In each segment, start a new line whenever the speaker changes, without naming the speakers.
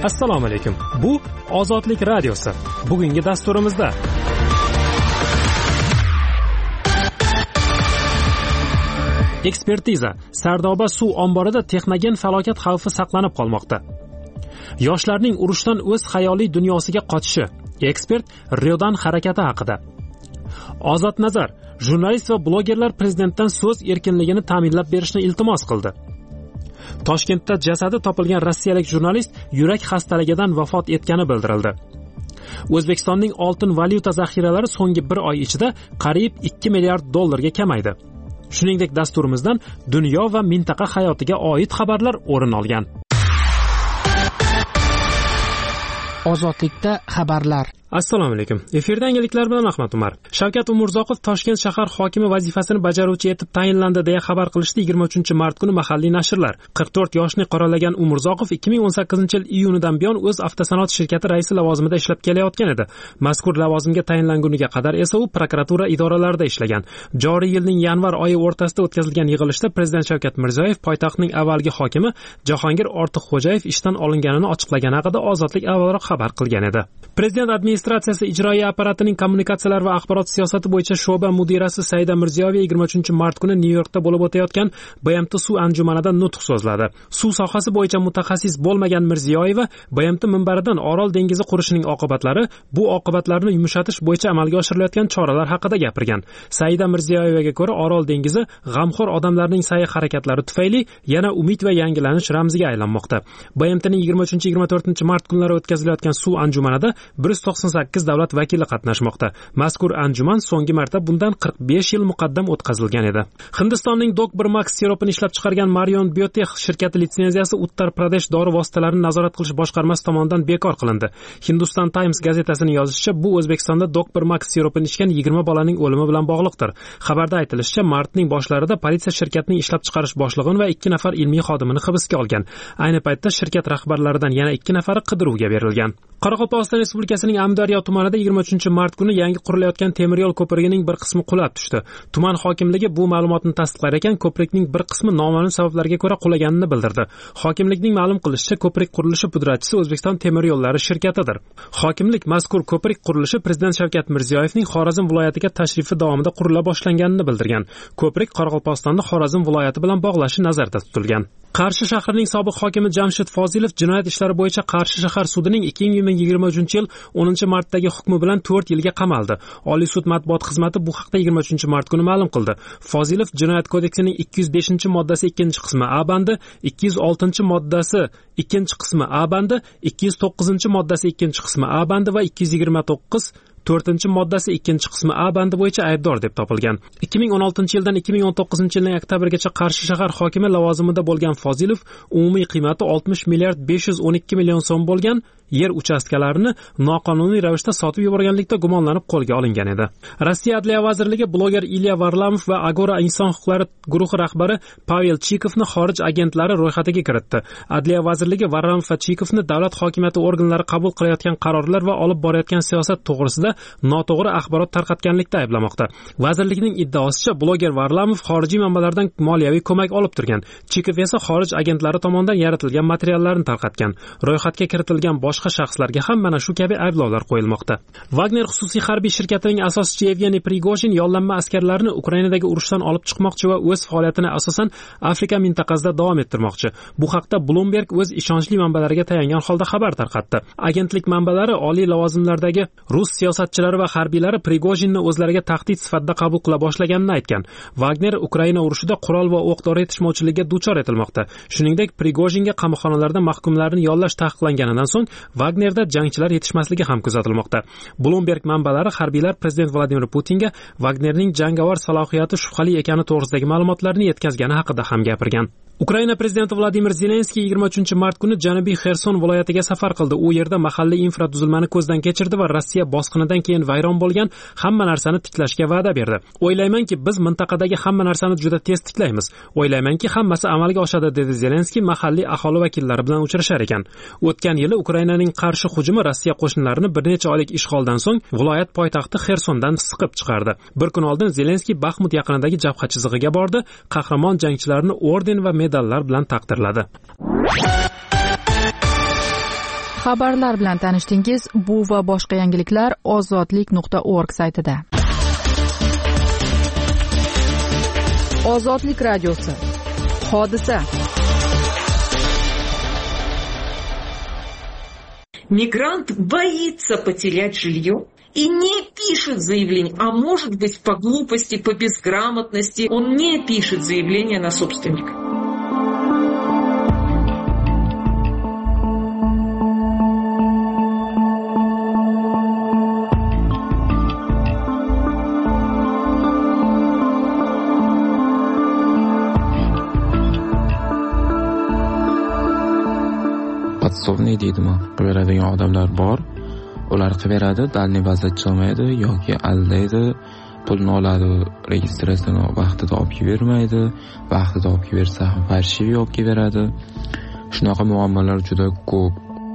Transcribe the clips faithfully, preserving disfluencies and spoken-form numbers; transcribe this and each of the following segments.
Assalomu alaykum. Bu Ozodlik radiosi. Bugungi dasturimizda ekspertiza. Sardoba suv omborida texnogen falokat xavfi saqlanib qolmoqda. Yoshlarning urushdan o'z xayoliy dunyosiga qochishi. Ekspert Ryodan harakati haqida. Ozod nazar. Jurnalist va blogerlar prezidentdan so'z erkinligini ta'minlab berishni iltimos qildi. Toshkentda jasadi topilgan rossiyalik jurnalist yurak xastaligidan vafot etgani bildirildi. O'zbekistonning oltin valyuta zaxiralari so'nggi bir oy ichida qariyb ikki milliard dollarga kamaydi. Shuningdek, dasturimizdan dunyo va mintaqa hayotiga oid xabarlar o'rin olgan.
Ozodlikda xabarlar.
Assalomu alaykum. Efirda yangiliklar bilan Ahmad Umar. Shavkat Umurzoqov Toshkent shahar hokimi vazifasini bajaruvchi etib tayinlandi deya xabar qilishdi yigirma uchinchi mart kuni mahalliy nashrlar. qirq to'rt yoshni qoralagan Umurzoqov ikki ming o'n sakkizinchi yil iyunidan buyon o'z avtosanoat shirkati raisi lavozimida ishlab kelayotgan edi. Mazkur lavozimga tayinlanguniga qadar esa u prokuratura idoralarida ishlagan. Joriy yilning yanvar oyi o'rtasida o'tkazilgan yig'ilishda Prezident Shavkat Mirziyoyev poytaxtning avvalgi hokimi Jahongir Ortiqxo'jayev ishdan olinganini ochiqlagani haqida Ozodlik avvalroq xabar qilgan edi. Prezident administratsiyasi ijroiya apparatining kommunikatsiyalar va axborot siyosati bo'yicha sho'ba mudirasi Saida Mirziyoyeva yigirma uchinchi mart kuni Nyu-Yorkda bo'lib o'tayotgan B M T suv anjumanida nutq so'zladi. Suv sohasi bo'yicha mutaxassis bo'lmagan Mirziyoyeva B M T minbaridan Orol dengizi qurishining oqibatlari, bu oqibatlarni yumshatish bo'yicha amalga oshirilayotgan choralar haqida gapirgan. Saida Mirziyoyevaga ko'ra, Orol dengizi g'amxo'r odamlarning sa'y-harakatlari tufayli yana umid va yangilanish ramziga aylanmoqda. B M Tning yigirma uchinchi yigirma to'rtinchi mart kunlari o'tkazilayotgan suv anjumanida bir yuz to'qson sakkiz davlat vakili qatnashmoqda. Mazkur anjuman so'nggi marta bundan qirq besh yil muqaddam o'tkazilgan edi. Hindistonning Dokbermax sirupini ishlab chiqargan Marion Biotech shirkati litsenziyasi Uttar Pradesh dori vositalarini nazorat qilish boshqarmasi tomonidan bekor qilindi. Hindustan Times gazetasining yozishicha, bu O'zbekistonda Dokbermax sirupini ichgan yigirma bolaning o'limi bilan bog'liqdir. Xabarda aytilishicha, martning boshlarida politsiya shirkatning ishlab chiqarish boshlig'ini va ikki nafar ilmiy xodimini hibsga olgan. Ayni paytda shirkat rahbarlaridan yana ikki nafari qidiruvga berilgan. Qoraqalpog'iston Respublikasining Amudaryo tumanida yigirma uchinchi mart kuni yangi qurilayotgan temir yo'l ko'prigining bir qismi qulab tushdi. Tuman hokimligi bu ma'lumotni tasdiqlar ekan, ko'prikning bir qismi noma'lum sabablarga ko'ra qulaganini bildirdi. Hokimlikning ma'lum qilishicha, ko'prik qurilishi pudratchisi O'zbekiston temir yo'llari shirkatidir. Hokimlik mazkur ko'prik qurilishi Prezident Shavkat Mirziyoyevning Xorazm viloyatiga tashrifi davomida qurila boshlanganini bildirgan. Ko'prik Qoraqalpog'istonni Xorazm viloyati bilan bog'lashi nazarda tutilgan. Qarshi shahrining sobiq hokimi Jamshid Fozilov jinoyat ishlari bo'yicha Qarshi shahar sudining ikki ming yigirma uchinchi yil o'ninchi martdagi hukmi bilan to'rt yilga qamaldi. Oliy sud matbuot xizmati bu haqda yigirma uchinchi mart kuni ma'lum qildi. Fozilov jinoyat kodeksining ikki yuz beshinchi moddasi ikkinchi qismi A bandi, ikki yuz oltinchi moddasi ikkinchi qismi A bandi, ikki yuz to'qqizinchi moddasi ikkinchi qismi A bandi va ikki yuz yigirma to'qqiz to'rtinchi moddasi ikkinchi qismi A bandi bo'yicha aybdor deb topilgan. ikki ming o'n oltinchi yildan ikki ming o'n to'qqizinchi yilning oktabrigacha Qarshi shahar hokimi lavozimida bo'lgan Fozilov umumiy qiymati oltmish milliard besh yuz o'n ikki million so'm bo'lgan yer uchastkalarini noqonuniy ravishda sotib yuborganlikda gumonlanib qo'lga olingan edi. Rossiya Adliya vazirligi bloger Ilya Varlamov va Agora inson huquqlari guruhi rahbari Pavel Chikovni xorij agentlari ro'yxatiga kiritdi. Adliya vazirligi Varlamov va Chikovni davlat hokimiyati organlari qabul qilayotgan qarorlar va olib borayotgan siyosat to'g'risida noto'g'ri axborot tarqatganlikda ayblamoqda. Vazirlikning iddaosicha, bloger Varlamov xorijiy manbalardan moliyaviy ko'mak olib turgan. Chikov esa xorij agentlari tomonidan yaratilgan materiallarni tarqatgan. Ro'yxatga kiritilgan boshqa shaxslarga ham mana shu kabi ayblovlar qo'yilmoqda. Wagner xususiy harbiy shirkatining asoschisi Yevgeniy Prigojin yollanma askarlarni Ukrainadagi urushdan olib chiqmoqchi va o'z faoliyatini asosan Afrika mintaqasida davom ettirmoqchi. Bu haqda Bloomberg o'z ishonchli manbalariga tayangan holda xabar tarqatdi. Agentlik manbalari oliy lavozimlardagi rus siyosatchilari va harbiylari Prigojinni o'zlariga tahdid sifatida qabul qila boshlaganini aytgan. Wagner Ukraina urushida qurol va o'q-dori yetishmovchiligiga duchor etilmoqda. Shuningdek, Prigojinga qamoqxonalarda mahkumlarni yollash taqiqlanganidan so'ng Wagnerda jangchilar yetishmasligi ham kuzatilmoqda. Bloomberg manbalari harbiylar Prezident Vladimir Putinga Wagnerning jangovar salohiyati shubhali ekani to'g'risidagi ma'lumotlarni yetkazgani haqida ham gapirgan. Ukraina prezidenti Vladimir Zelenskiy yigirma uchinchi mart kuni Janubiy Xerson viloyatiga safar qildi. U yerda mahalliy infratuzilmani ko'zdan kechirdi va Rossiya bosqinidan keyin vayron bo'lgan hamma narsani tiklashga va'da berdi. O'ylaymanki, biz mintaqadagi hamma narsani juda tez tiklaymiz. O'ylaymanki, hammasi amalga oshadi, dedi Zelenskiy mahalliy aholi vakillari bilan uchrashar ekan. O'tgan yili Ukrainaning qarshi hujumi Rossiya qo'shinlarini bir necha oylik ishg'oldan so'ng viloyat poytaxti Xersondan siqib chiqardi. Bir kun oldin Zelenskiy Baxmut yaqinidagi jabha chizig'iga bordi, qahramon jangchilarni orden va medallar bilan taqdirladi.
Xabarlar bilan tanishdingiz. Bu va boshqa yangiliklar ozodlik nuqta org saytida. Ozodlik radiosi. Hodisa.
Мигрант боится потерять жилье и не пишет заявление, а может быть по глупости, по безграмотности он не пишет заявление на собственника.
Podsovniy deydimi, qilveradigan odamlar bor. Ular qilaveradi, dalniy bazachi olmaydi yoki aldaydi, pulni oladi, registratsiyani vaqtida olib bermaydi, vaqtida olib bersa ham farshivi olib beradi. Shunaqa muammolar juda ko'p.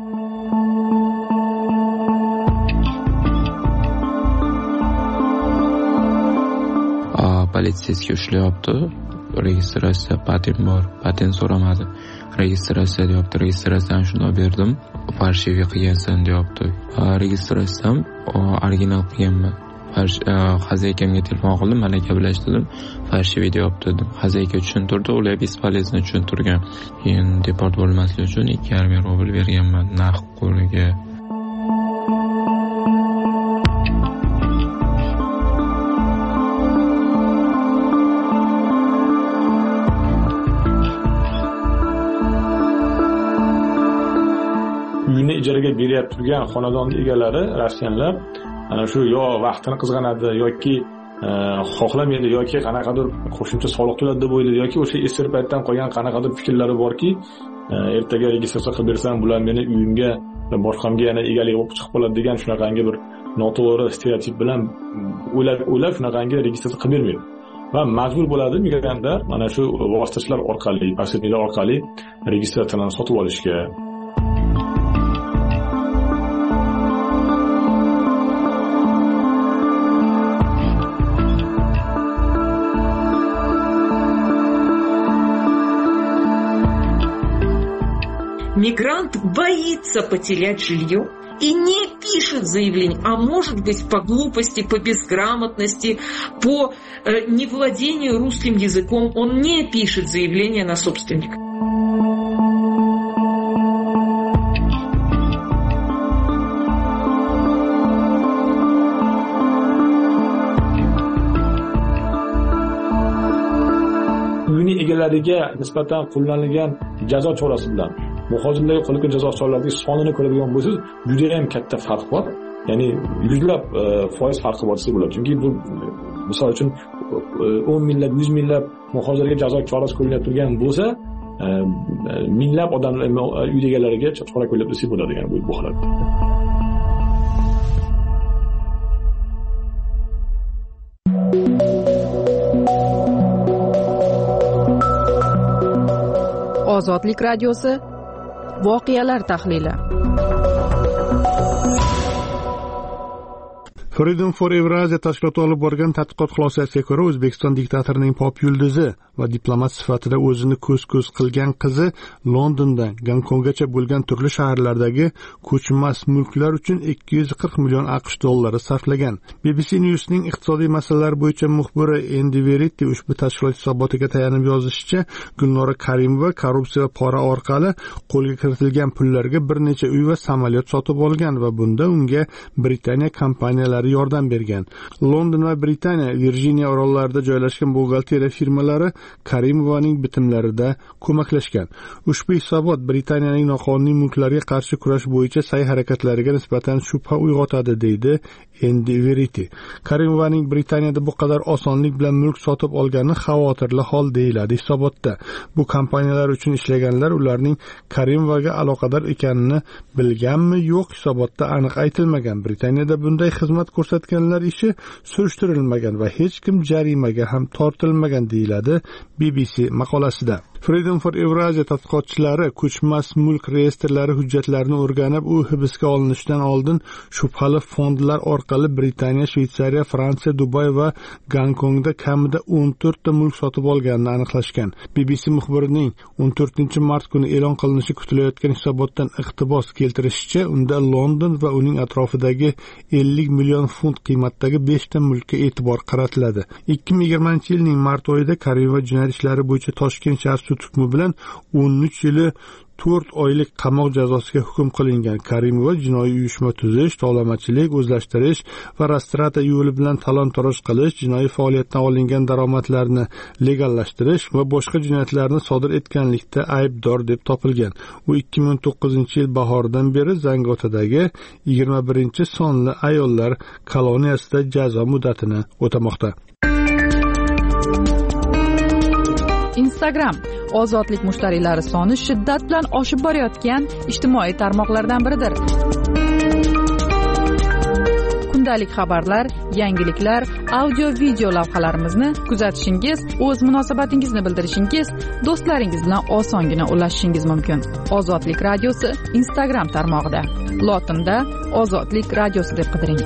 A, politsiyasiga ushlayapti. Registratsiya patent bor, patent so'ramadi. Registratsiya deyapti, registratsiyani shunday berdim. Farshivi qilgansan deyapti. Registratsiyam original qilganman. Xazaykamga telefon qildim, mana gaplashdim. Farshivi deyapti dedim. Xazayka tushuntirdi, ular bespolezno tushuntirgan. Keyin deport bo'lmaslik uchun ikki yarim ming rubl berganman naqd qo'liga.
Uyni ijaraga berib turgan xonadon egalari rossiyanlar ana shu yo vaqtini qizg'anadi yoki xohlamaydi yoki qanaqadir qo'shimcha soliq to'ladi deb o'ylaydi yoki o'sha eski paytdan qolgan qanaqadir fikrlari borki, ertaga registratsiya qilib bersam bular meni uyimga boshqamga yana egalik bo'lib chiqib qoladi degan shunaqangi bir noto'g'ri stereotip bilan o'ylab o'ylab shunaqangi registratsiya qilib bermaydi. Va majbur bo'ladi migrantlar mana shu vositachilar orqali, posredniklar orqali registratsiyani sotib olishga.
Мигрант боится потерять жилье и не пишет заявление, а может быть по глупости, по безграмотности, по э, невладению русским языком он не пишет заявление на собственника.
Uyni egalariga nisbatan qo'llanilgan jazo chorasi bilan muhojirlarga qo'llangan jazo choralarining sonini ko'radigan bo'lsangiz, juda ham katta farq bor. Ya'ni yuzlab foiz farqi bor desa bo'ladi. Chunki bu misol uchun o'n minglab, yuz minglab muhojirlarga jazo chorasi qo'llanib turgan bo'lsa, minglab odamlar uy egalariga chora qo'llab desa bo'ladi, ya'ni bu holat.
Ozodlik radiosi. Voqealar tahlili.
Freedom for Eurasia tashkiloti olib borgan tadqiqot xulosasiga ko'ra, O'zbekiston diktatorining pop yulduzi va diplomat sifatida o'zini ko'z-ko'z qilgan qizi Londondan Gonkonggacha bo'lgan turli shaharlardagi ko'chmas mulklar uchun ikki yuz qirq million AQSh dollari sarflagan. B B C News'ning iqtisodiy masalalar bo'yicha muxbiri Andy Verity ushbu tashkilot hisobotiga tayanib yozishicha, Gulnora Karimova korrupsiya va pora orqali qo'lga kiritilgan pullarga bir necha uy va samolyot sotib olgan va bunda unga Britaniya kompaniyalari yordam bergan. London va Britaniya, Virjiniya orollarida joylashgan buxgalteriya firmalari Karimovaning bitimlarida ko'maklashgan. Ushbu hisobot Britaniyaning noqonuniy mulklarga qarshi kurash bo'yicha sa'y-harakatlariga nisbatan shubha uyg'otadi, deydi Andy Verity. Karimovaning Britaniyada bu qadar osonlik bilan mulk sotib olgani xavotirli hol, deyiladi hisobotda. Bu kompaniyalar uchun ishlaganlar ularning Karimovaga aloqador ekanini bilganmi, yo'q, hisobotda aniq aytilmagan. Britaniyada bunday xizmat ko'rsatganlar ishi surishtirilmagan va hech kim jarimaga ham tortilmagan, deyiladi B B C maqolasida. Freedom for Eurasia tadqiqotchilari ko'chmas mulk reyestrlari hujjatlarini o'rganib, u hibsga olinishidan oldin shubhali fondlar orqali Britaniya, Shveysariya, Fransiya, Dubay va Gonkongda kamida o'n to'rt ta mulk sotib olganini aniqlashgan. B B C muxbirining o'n to'rtinchi mart kuni e'lon qilinishi kutilayotgan hisobotdan iqtibos keltirishicha, unda London va uning atrofidagi ellik million funt qiymatdagi besh ta mulkka e'tibor qaratiladi. ikki ming yigirmanchi yilning mart oyida Karimova jinoyat ishlari bo'yicha Toshkent shahar sud hukmi bilan o'n uch yili to'rt oylik qamoq jazosiga hukm qilingan. Karimova jinoiy uyushma tuzish, tovlamachilik, o'zlashtirish va Rostrata yo'li bilan talon-toroj qilish, jinoiy faoliyatdan olingan daromadlarni legallashtirish va boshqa jinoyatlarni sodir etganlikda aybdor deb topilgan. U ikki ming o'n to'qqizinchi yil bahoridan beri Zangiotadagi yigirma birinchi sonli ayollar koloniyasida jazo muddatini o'tamoqda.
Instagram ozodlik mushtariylari soni shiddat bilan oshib borayotgan ijtimoiy tarmoqlardan biridir. Kundalik xabarlar, yangiliklar, audio video lavhalarimizni kuzatishingiz, o'z munosabatingizni bildirishingiz, do'stlaringiz bilan osongina ulashishingiz mumkin. Ozodlik radiosi Instagram tarmog'ida. Lotinda Ozodlik radiosi deb qidiring.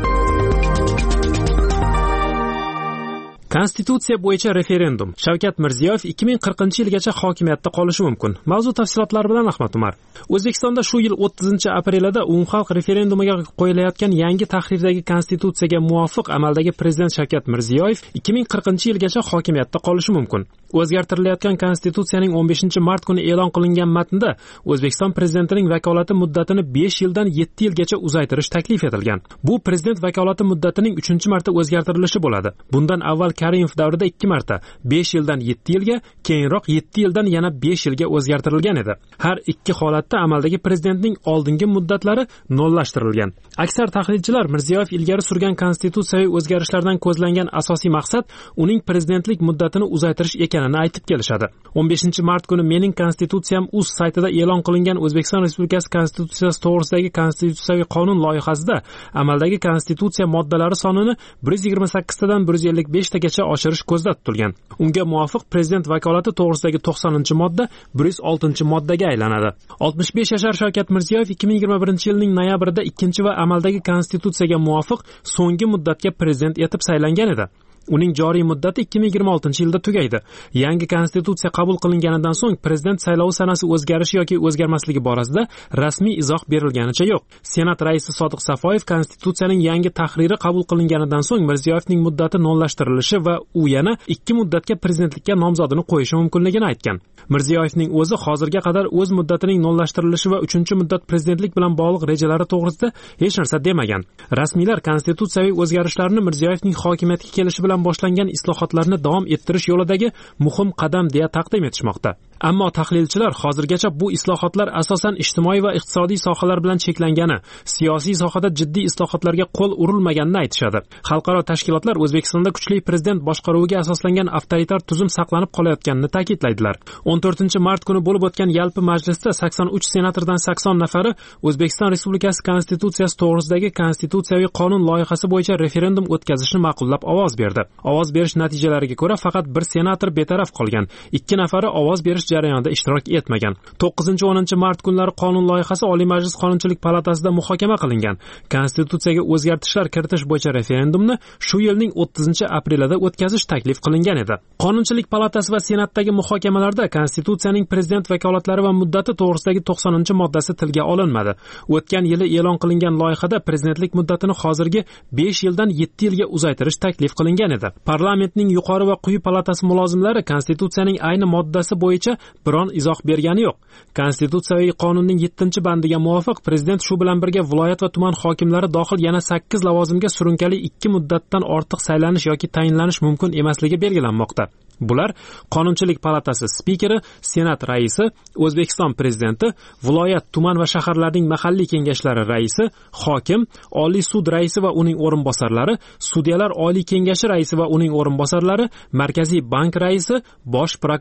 Konstitutsiya bo'yicha referendum. Shavkat Mirziyoyev ikki ming qirqinchi yilgacha hokimiyatda qolishi mumkin. Mavzu tafsilotlari bilan Ahmad Umar. O'zbekistonda shu yil o'ttizinchi aprelida umumxalq referendumiga qo'yilayotgan yangi tahrirdagi konstitutsiyaga muvofiq amaldagi prezident Shavkat Mirziyoyev ikki ming qirqinchi yilgacha hokimiyatda qolishi mumkin. O'zgartirilayotgan konstitutsiyaning o'n beshinchi mart kuni e'lon qilingan matnda O'zbekiston prezidentining vakolati muddatini besh yildan yetti yilgacha uzaytirish taklif etilgan. Bu prezident vakolati muddatining uchinchi marta o'zgartirilishi bo'ladi. Bundan avval Karimov davrida ikki marta besh yildan yetti yilga, keyinroq yetti yildan yana besh yilga o'zgartirilgan edi. Har ikki holatda amaldagi prezidentning oldingi muddatlari nollashtirilgan. Aksar tahlilchilar Mirziyoyev ilgari surgan konstitutsiyaviy o'zgarishlardan ko'zlangan asosiy maqsad uning prezidentlik muddatini uzaytirish ekanini aytib kelishadi. o'n beshinchi mart kuni Mening konstitutsiyam uz saytida e'lon qilingan O'zbekiston Respublikasi konstitutsiyasi to'g'risidagi konstitutsiyaviy qonun loyihasida amaldagi konstitutsiya moddalari sonini bir yuz yigirma sakkiz tadan bir yuz ellik besh tagacha oshirish ko'zda tutilgan. Unga muvofiq prezident vakolati to'g'risidagi to'qsoninchi modda bir yuz oltinchi moddaga aylanadi. oltmish besh yashar Shavkat Mirziyoyev ikki ming yigirma birinchi yilning noyabrida ikkinchi va amaldagi konstitutsiyaga muvofiq so'nggi muddatga prezident etib saylangan edi. Uning joriy muddati ikki ming yigirma oltinchi yilda tugaydi. Yangi konstitutsiya qabul qilinganidan so'ng prezident saylovi sanasi o'zgarishi yoki o'zgarmasligi borasida rasmiy izoh berilganicha yo'q. Senat raisi Sodiq Safoyev konstitutsiyaning yangi tahriri qabul qilinganidan so'ng Mirziyoyevning muddati nollashtirilishi va u yana ikki muddatga prezidentlikka nomzodini qo'yishi mumkinligini aytgan. Mirziyoyevning o'zi hozirga qadar o'z muddatining nollashtirilishi va uchinchi muddat prezidentlik bilan bog'liq rejalari to'g'risida hech narsa demagan. Rasmiylar konstitutsiyaviy o'zgarishlarni Mirziyoyevning hokimiyatga kelishi bilan boshlangan islohotlarni davom ettirish yo'lidagi muhim qadam deya taqdim etishmoqda. Ammo tahlilchilar hozirgacha bu islohotlar asosan ijtimoiy va iqtisodiy sohalar bilan cheklangani, siyosiy sohada jiddiy islohotlarga qo'l urilmaganini aytishadi. Xalqaro tashkilotlar O'zbekistonda kuchli prezident boshqaruviga asoslangan avtoritar tuzum saqlanib qolayotganini ta'kidlaydilar. o'n to'rtinchi mart kuni bo'lib o'tgan yalpi majlisda sakson uch senatordan sakson nafari O'zbekiston Respublikasi konstitutsiyasi to'g'risidagi konstitutsiyaviy qonun loyihasi bo'yicha referendum o'tkazishni ma'qullab ovoz berdi. Ovoz berish natijalariga ko'ra faqat bir senator betaraf qolgan, ikki nafari ovoz berish jarayonida ishtirok etmagan. to'qqizinchi o'ninchi mart kunlari qonun loyihasi Oliy Majlis Qonunchilik palatasida muhokama qilingan. Konstitutsiyaga o'zgartishlar kiritish bo'yicha referendumni shu yilning o'ttizinchi aprelida o'tkazish taklif qilingan edi. Qonunchilik palatasi va Senatdagi muhokamalarda konstitutsiyaning prezident vakolatlari va muddati to'g'risidagi to'qsoninchi moddasi tilga olinmadi. O'tgan yili e'lon qilingan loyihada prezidentlik muddatini hozirgi besh yildan yetti yilga uzaytirish taklif qilingan edi. Parlamentning yuqori va quyi palatasi mulozimlari konstitutsiyaning ayni moddasi bo'yicha biron izoh bergani yo'q. Konstitutsiyaviy qonunning yettinchi bandiga muvofiq prezident shu bilan birga viloyat va tuman hokimlari dohil yana sakkiz lavozimga surunkali ikki muddatdan ortiq saylanish yoki tayinlanish mumkin emasligi belgilanmoqda. Bular Qonunchilik palatasi spikeri, Senat raisi, O'zbekiston prezidenti, viloyat, tuman va shaharlarning mahalliy kengashlari raisi, hokim, Oliy sud raisi va uning o'rinbosarlari, sudyalar oliy kengashi raisi va uning o'rinbosarlari, Markaziy bank raisi, bosh prokuror.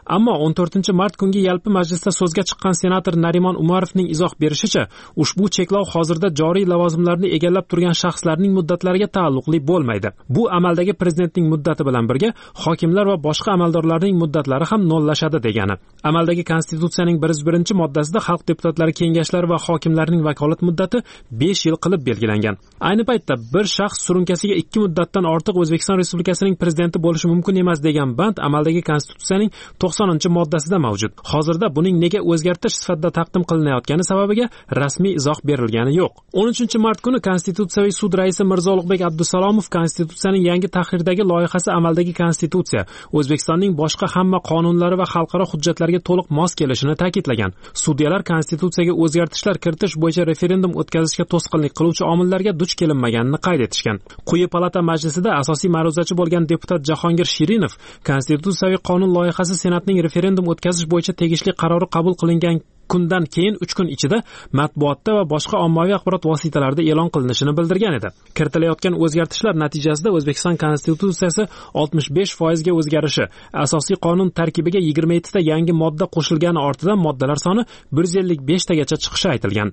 Ammo o'n to'rtinchi mart kungi yalpi majlisda so'zga chiqqan senator Narimon Umarovning izoh berishicha, ushbu cheklov hozirda joriy lavozimlarni egallab turgan shaxslarning muddatlariga taalluqli bo'lmaydi. Bu amaldagi prezidentning muddati bilan birga hokimlar va boshqa amaldorlarning muddatlari ham nollashadi degani. Amaldagi konstitutsiyaning bir yuz birinchi moddasida xalq deputatlari kengashlari va hokimlarning vakolat muddati besh yil qilib belgilangan. Ayni paytda bir shaxs surunkasiga ikki muddatdan ortiq O'zbekiston Respublikasining prezidenti bo'lishi mumkin emas degan band amaldagi konstitutsiyaning to'qsoninchi moddasida mavjud. Hozirda buning nega o'zgartirish sifatida taqdim qilinayotgani sababiga rasmiy izoh berilgani yo'q. o'n uchinchi mart kuni Konstitutsiyaviy sud raisi Mirzo Ulug'bek Abdusalomov konstitutsiyaning yangi tahrirdagi loyihasi amaldagi konstitutsiya O'zbekistonning boshqa hamma qonunlari va xalqaro hujjatlarga to'liq mos kelishini ta'kidlagan. Sudyalar konstitutsiyaga o'zgartishlar kiritish bo'yicha referendum o'tkazishga to'sqinlik qiluvchi omillarga duch kelinmaganini qayd etishgan. Quyi palata majlisida asosiy ma'ruzachi bo'lgan deputat Jahongir Shirinov konstitutsiyaviy qonun loyihasi Senatning referendum o'tkazish bo'yicha tegishli qarori qabul qilingan kundan keyin uch kun ichida matbuotda va boshqa ommaviy axborot vositalarida e'lon qilinishini bildirgan edi. Kiritilayotgan o'zgartishlar natijasida O'zbekiston konstitutsiyasi oltmish besh foiz ga o'zgarishi, asosiy qonun tarkibiga yigirma yetti ta yangi modda qo'shilgani ortidan moddalar soni bir yuz ellik besh tagacha chiqishi aytilgan.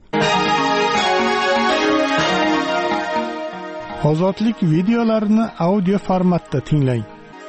Ozodlik videolarini audio formatda tinglang.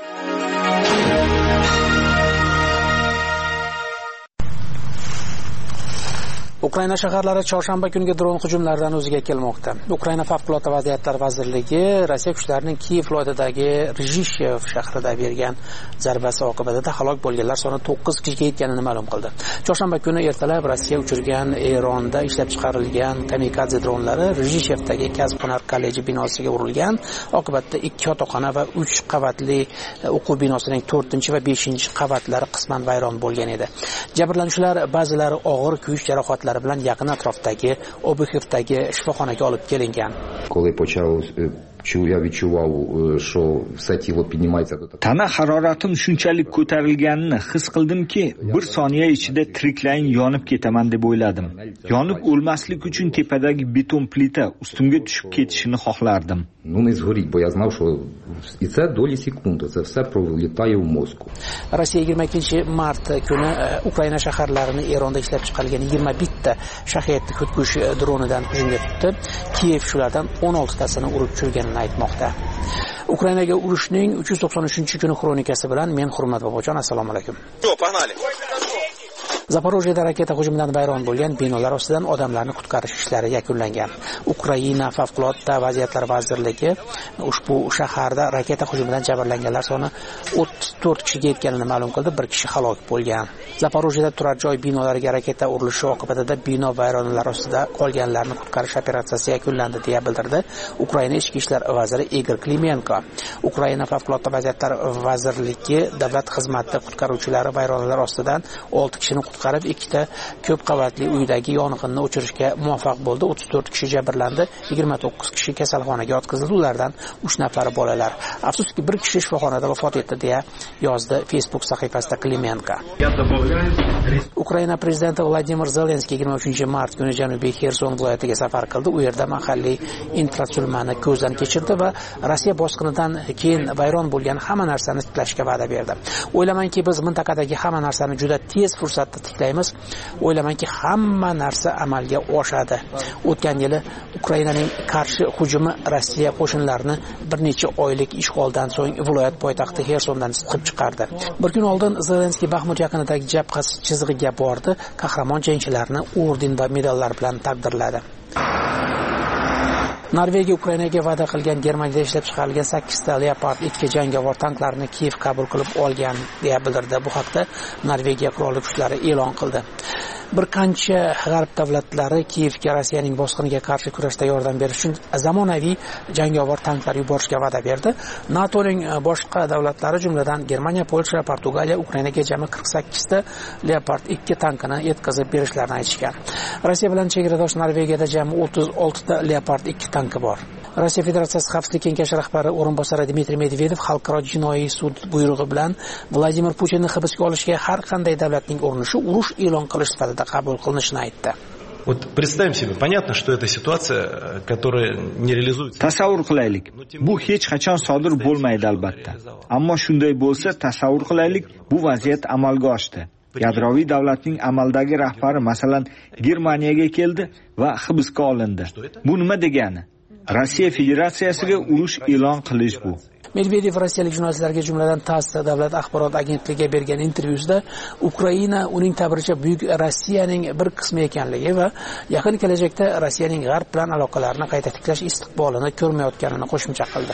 Ukraina shaharlari chorshanba kuniga dron hujumlaridan o'ziga kelmoqda. Ukraina favqulodda vaziyatlar vazirligi Rossiya kuchlarining Kiyev viloyatidagi Rizhishev shahrida bergan zarbasi oqibatida halok bo'lganlar soni to'qqiz kishiga yetganini ma'lum qildi. Chorshanba kuni ertalab Rossiya uchirgan Eronda ishlab chiqarilgan kamikadze dronlari Rizhishevdagi kasb-hunar kolleji binosiga urilgan. Oqibatda ikki yotoqxona va uch qavatli o'quv binosining to'rtinchi va beshinchi qavatlari qisman vayron bo'lgan edi. Jabrlanuvchilar ba'zilari og'ir kuyish jarohatlari bilan yaqin atrofdagi Obuxevdagi shifoxonaga olib kelingan.
Tana haroratim shunchalik ko'tarilganini his qildimki, bir soniya ichida tiriklayin yonib ketaman deb o'yladim. Yonib o'lmaslik uchun tepadagi beton plita ustimga tushib ketishini xohlardim.
Rossiya yigirma ikkinchi mart kuni Ukraina shaharlarini Eronda ishlab chiqarilgan yigirma bitta shahed xudkush dronidan hujumga tutdi. Kiyev shulardan o'n oltitasini urib tushirganini aytmoqda. Ukrainaga urushning uch yuz to'qson uchinchi kuni xronikasi bilan men Hurmat Bobojon, assalomu alaykum. Zaporojyeda raketa hujumidan vayron bo'lgan binolar ostidan odamlarni qutqarish ishlari yakunlangan. Ukraina favqulodda vaziyatlar vazirligi ushbu shaharda raketa hujumidan jabrlanganlar soni o'ttiz to'rt kishiga yetganini ma'lum qildi, bir kishi halok bo'lgan. Zaporojyeda turar joy binolariga raketa urilishi oqibatida bino vayronalari ostida qolganlarni qutqarish operatsiyasi yakunlandi deya bildirdi Ukraina ichki ishlar vaziri Igor Klimenko. Ukraina favqulodda vaziyatlar vazirligi davlat xizmati qutqaruvchilari vayronalar ostidan olti kishini qutqarib, ikkita ko'p qavatli uydagi yong'inni o'chirishga muvaffaq bo'ldi. o'ttiz to'rt kishi jabrlandi, yigirma to'qqiz kishi kasalxonaga yotqizildi, ulardan uch nafari bolalar. Afsuski, bir kishi shifoxonada vafot etdi deya yozdi Facebook sahifasida Klimenko. Ukraina prezidenti Vladimir Zelenskiy yigirma uchinchi mart kuni Janubiy Xerson viloyatiga safar qildi. U yerda mahalliy infratuzilmani ko'zdan kechirdi va Rossiya bosqinidan keyin vayron bo'lgan hamma narsani tiklashga va'da berdi. O'ylamanki, biz mintaqadagi hamma narsani juda tez fursatda tiklaymiz. O'ylamanki, hamma narsa amalga oshadi. O'tgan yili Ukrainaning qarshi hujumi Rossiya qo'shinlarini bir necha oylik ishg'oldan so'ng viloyat poytaxti Xersondan chiqib chiqardi. Bir kun oldin Zelenskiy Baxmut yaqinidagi jabha chizig'iga bordi. Qahramon jangchilarni orden va medallar bilan taqdirladi. Norvegiya Ukrainaga va'da qilgan Germaniyada ishlab chiqarilgan sakkizta Leopard ikki jangovar tanklarini Kiyev qabul qilib olgan deya bildirdi. Bu haqda Norvegiya qurolli kuchlari e'lon qildi. Bir qancha g'arb davlatlari Kiyevga Rossiyaning bosqiniga qarshi kurashda yordam berish uchun zamonaviy jangovar tanklar yuborishga va'da berdi. NATOning boshqa davlatlari, jumladan Germaniya, Polsha, Portugaliya Ukrainaga jami qirq sakkizta Leopard ikki tankini yetkazib berishlarini aytishgan. Rossiya bilan chegaradosh Norvegiyada jami o'ttiz oltita Leopard ikki tanki bor. Rossiya Federatsiyasi Xavfsizlik kengashi rahbari o'rinbosari Dmitriy Medvedev xalqaro jinoiy sud buyrug'i bilan Vladimir Putinni hibsga olishga har qanday davlatning urinishi urush e'lon qilish sifatida qabul qilinishini aytdi.
Вот представим себе, понятно, что это ситуация, которая не реализуется.
Tasavvur qilaylik. Bu hech qachon sodir bo'lmaydi albatta. Ammo shunday bo'lsa, tasavvur qilaylik, bu vaziyat amalga oshdi. Yadroviy davlatning amaldagi rahbari masalan Germaniyaga keldi va hibsga olindi. Bu nima degani? Rossiya Federatsiyasiga urush e'lon qilish bu.
Medvedev rossiyalik jurnalistlarga, jumladan TASS davlat axborot agentligiga bergan intervyusida Ukraina uning ta'biricha buyuk Rossiyaning bir qismi ekanligi va yaqin kelajakda Rossiyaning g'arb bilan aloqalarini qayta tiklash istiqbolini ko'rmayotganini qo'shimcha qildi.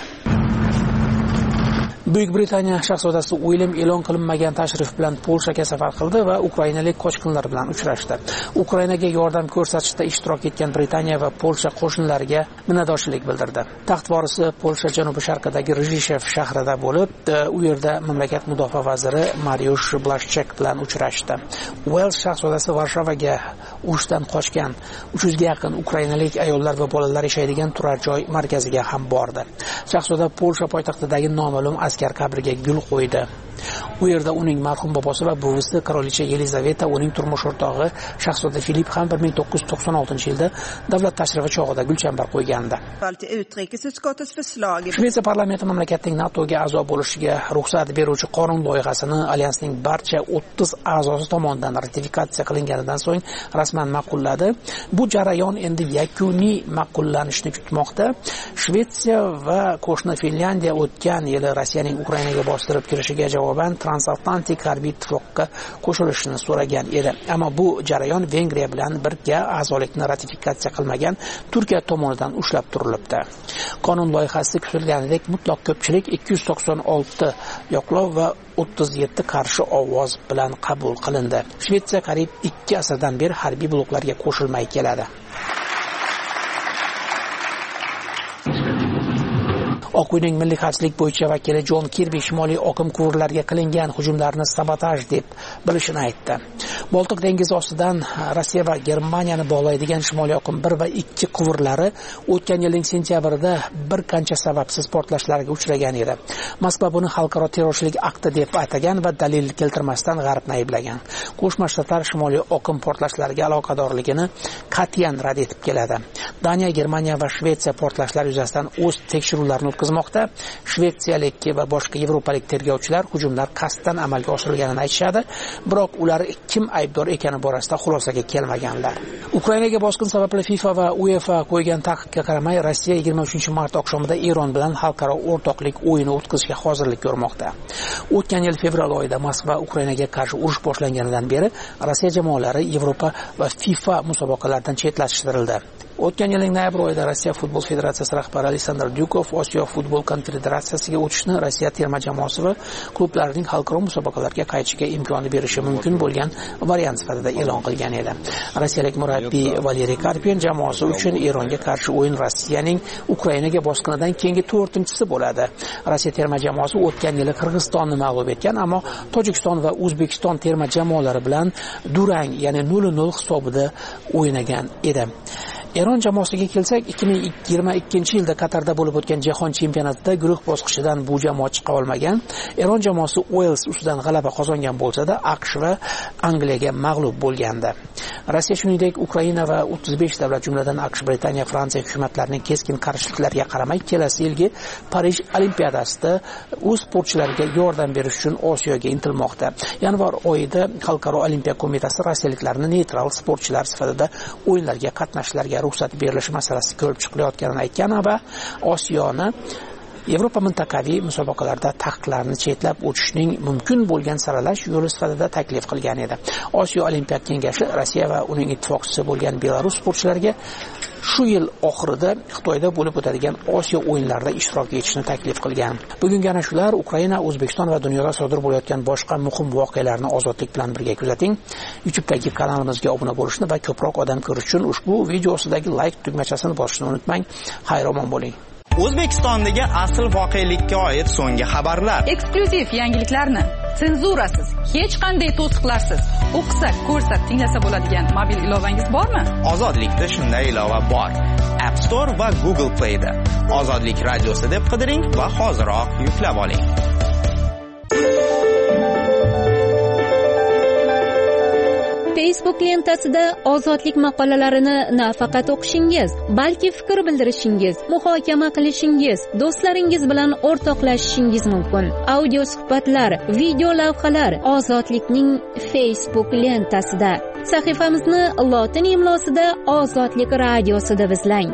Buyuk Britaniya shahzodasi Uilyam e'lon qilinmagan tashrif bilan Polshaga safar qildi va ukrainalik qochqinlar bilan uchrashdi. Ukrainaga yordam ko'rsatishda ishtirok etgan Britaniya va Polsha qo'shinlariga minnatdorchilik bildirdi. Taxt vorisi Polsha janubi-sharqidagi Rizhishev shahrida bo'lib, u yerda mamlakat mudofaa vaziri Mariusz Blaszczak bilan uchrashdi. Uels shahzodasi Varshavaga urushdan qochgan uch yuzga yaqin ukrainalik ayollar va bolalar yashaydigan turar joy markaziga ham bordi. Shahzoda Polsha poytaxtidagi noma'lum askar qabriga gul qo'ydi. U yerda uning marhum bobosi va buvisi qirolicha Yelizaveta, uning turmush o'rtog'i shahzoda Filip ham bir ming to'qqiz yuz to'qson oltinchi yilda davlat tashrifi chog'ida gulchambar qo'ygandi. Shvetsiya parlamenti mamlakatning NATOga a'zo bo'lishiga ruxsat beruvchi qonun loyihasini alyansning barcha o'ttiz a'zosi tomonidan ratifikatsiya qilinganidan so'ng rasman ma'qulladi. Bu jarayon endi yakuniy ma'qullanishni kutmoqda. Shvetsiya va qo'shni Finlyandiya o'tgan yili Rossiyaning Ukrainaga bostirib kirishiga javoban transatlantik harbiy ittifoqqa qo'shilishni so'ragan edi. Ammo bu jarayon Vengriya bilan birga a'zolikni ratifikatsiya qilmagan Turkiya tomonidan ushlab turilibdi. Qonun loyihasi kutilganidek mutlaq ko'pchilik ikki yuz to'qson olti yoqlov va o'ttiz yetti qarshi ovoz bilan qabul qilindi. Shvetsiya qariyb ikki asrdan beri harbiy bloklarga qo'shilmay keladi. Oq uyning milliy xavfsizlik bo'yicha vakili Jon Kirbi shimoliy oqim quvurlariga qilingan hujumlarni sabotaj deb bilishini aytdi. Boltiq dengizi ostidan Rossiya va Germaniyani bog'laydigan shimoliy oqim bir va ikki quvurlari o'tgan yilning sentyabrida bir qancha sababsiz portlashlarga uchragan edi. Moskva buni xalqaro terrorchilik akti deb atagan va dalil keltirmasdan G'arbni ayblagan. Qo'shma Shtatlar shimoliy oqim portlashlariga aloqadorligini qat'iyan rad etib keladi. Daniya, Germaniya va Shvetsiya portlashlar yuzasidan o'z tekshiruvlarini o'tkazmoqda. Shvetsiyalik va boshqa yevropalik tergovchilar hujumlar qasddan amalga oshirilganini aytishadi, biroq ular kim aybdor ekani borasida xulosaga kelmaganlar. Ukrainaga bosqin sababli FIFA va UEFA qo'ygan taqiqqa qaramay, Rossiya yigirma uchinchi mart oqshomida Eron bilan xalqaro o'rtoqlik o'yini o'tkazishga hozirlik ko'rmoqda. O'tgan yil fevral oyida Moskva Ukrainaga qarshi urush boshlanganidan beri Rossiya jamoalari Yevropa va FIFA musobaqalaridan chetlashtirildi. O'tgan yilning noyabr oyida Rossiya futbol federatsiyasi rahbari Aleksandr Dyukov Osiyo futbol konfederatsiyasiga o'tishni Rossiya terma jamoasi va klublarining xalqaro musobaqalarga qaytishiga imkon berishi mumkin bo'lgan variant sifatida e'lon qilgan edi. Rossiyalik murabbiy Valeriy Karpin jamoasi uchun Eronga qarshi o'yin Rossiyaning Ukrainaga bosqinidan keyingi to'rtinchisi bo'ladi. Rossiya terma jamoasi o'tgan yili Qirg'izistonni mag'lub etgan, ammo Tojikiston va O'zbekiston terma jamoalari bilan durang, ya'ni nol nol hisobida o'ynagan edi. Eron jamoasiga kelsak, ikki ming yigirma ikkinchi yilda Qatarda bo'lib o'tgan jahon chempionatida guruh bosqichidan bu jamoa chiqa olmagan. Eron jamoasi Uels ustidan g'alaba qozongan bo'lsa-da, AQSh va Angliyaga mag'lub bo'lgandi. Rossiya shuningdek Ukraina va o'ttiz besh davlat, jumladan AQSh, Britaniya, Fransiya hukumatlarining keskin qarshiliklariga qaramay, kelasi yilgi Parij Olimpiadasida o'z sportchilariga yordam berish uchun Osiyoga intilmoqda. Yanvar oyida Xalqaro olimpiya qo'mitasi rossiyaliklarni neytral sportchilar sifatida o'yinlarga qatnashishlarga ruxsat berilishi masalasi ko'rib chiqilayotganini aytgan va Osiyoni Yevropa mintaqaviy musobaqalarda taqiqlarni chetlab o'tishning mumkin bo'lgan saralash yo'li sifatida taklif qilgan edi. Osiyo Olimpiya kengashi Rossiya va uning ittifoqchisi bo'lgan Belarus sportchilariga shu yil oxirida Xitoyda bo'lib o'tadigan Osiyo o'yinlarida ishtirok etishni taklif qilgan. Bugungi ana shular Ukraina, O'zbekiston va dunyoda sodir bo'layotgan boshqa muhim voqealarni ozodlik bilan birga kuzating. YouTube'dagi kanalimizga obuna bo'lishni va ko'proq odam ko'rish uchun ushbu video ostidagi like tugmachasini bosishni unutmang. Xayr-omon bo'ling.
O'zbekistondagi asl voqelikka oid so'nggi xabarlar,
eksklyuziv yangiliklarni, senzurasiz, hech qanday to'siqlarsiz o'qisa, ko'rsa, tinglasa bo'ladigan mobil ilovangiz bormi?
Ozodlikda shunday ilova bor. App Store va Google Play da Ozodlik radiosi deb qidiring va hoziroq yuklab oling.
Facebook lentasida ozodlik maqolalarini nafaqat o'qishingiz, balki fikr bildirishingiz, muhokama qilishingiz, do'stlaringiz bilan o'rtoqlashishingiz mumkin. Audio suhbatlar, video lavhalar ozodlikning Facebook lentasida. Sahifamizni lotin imlosida Ozodlik radiosi deb izlang.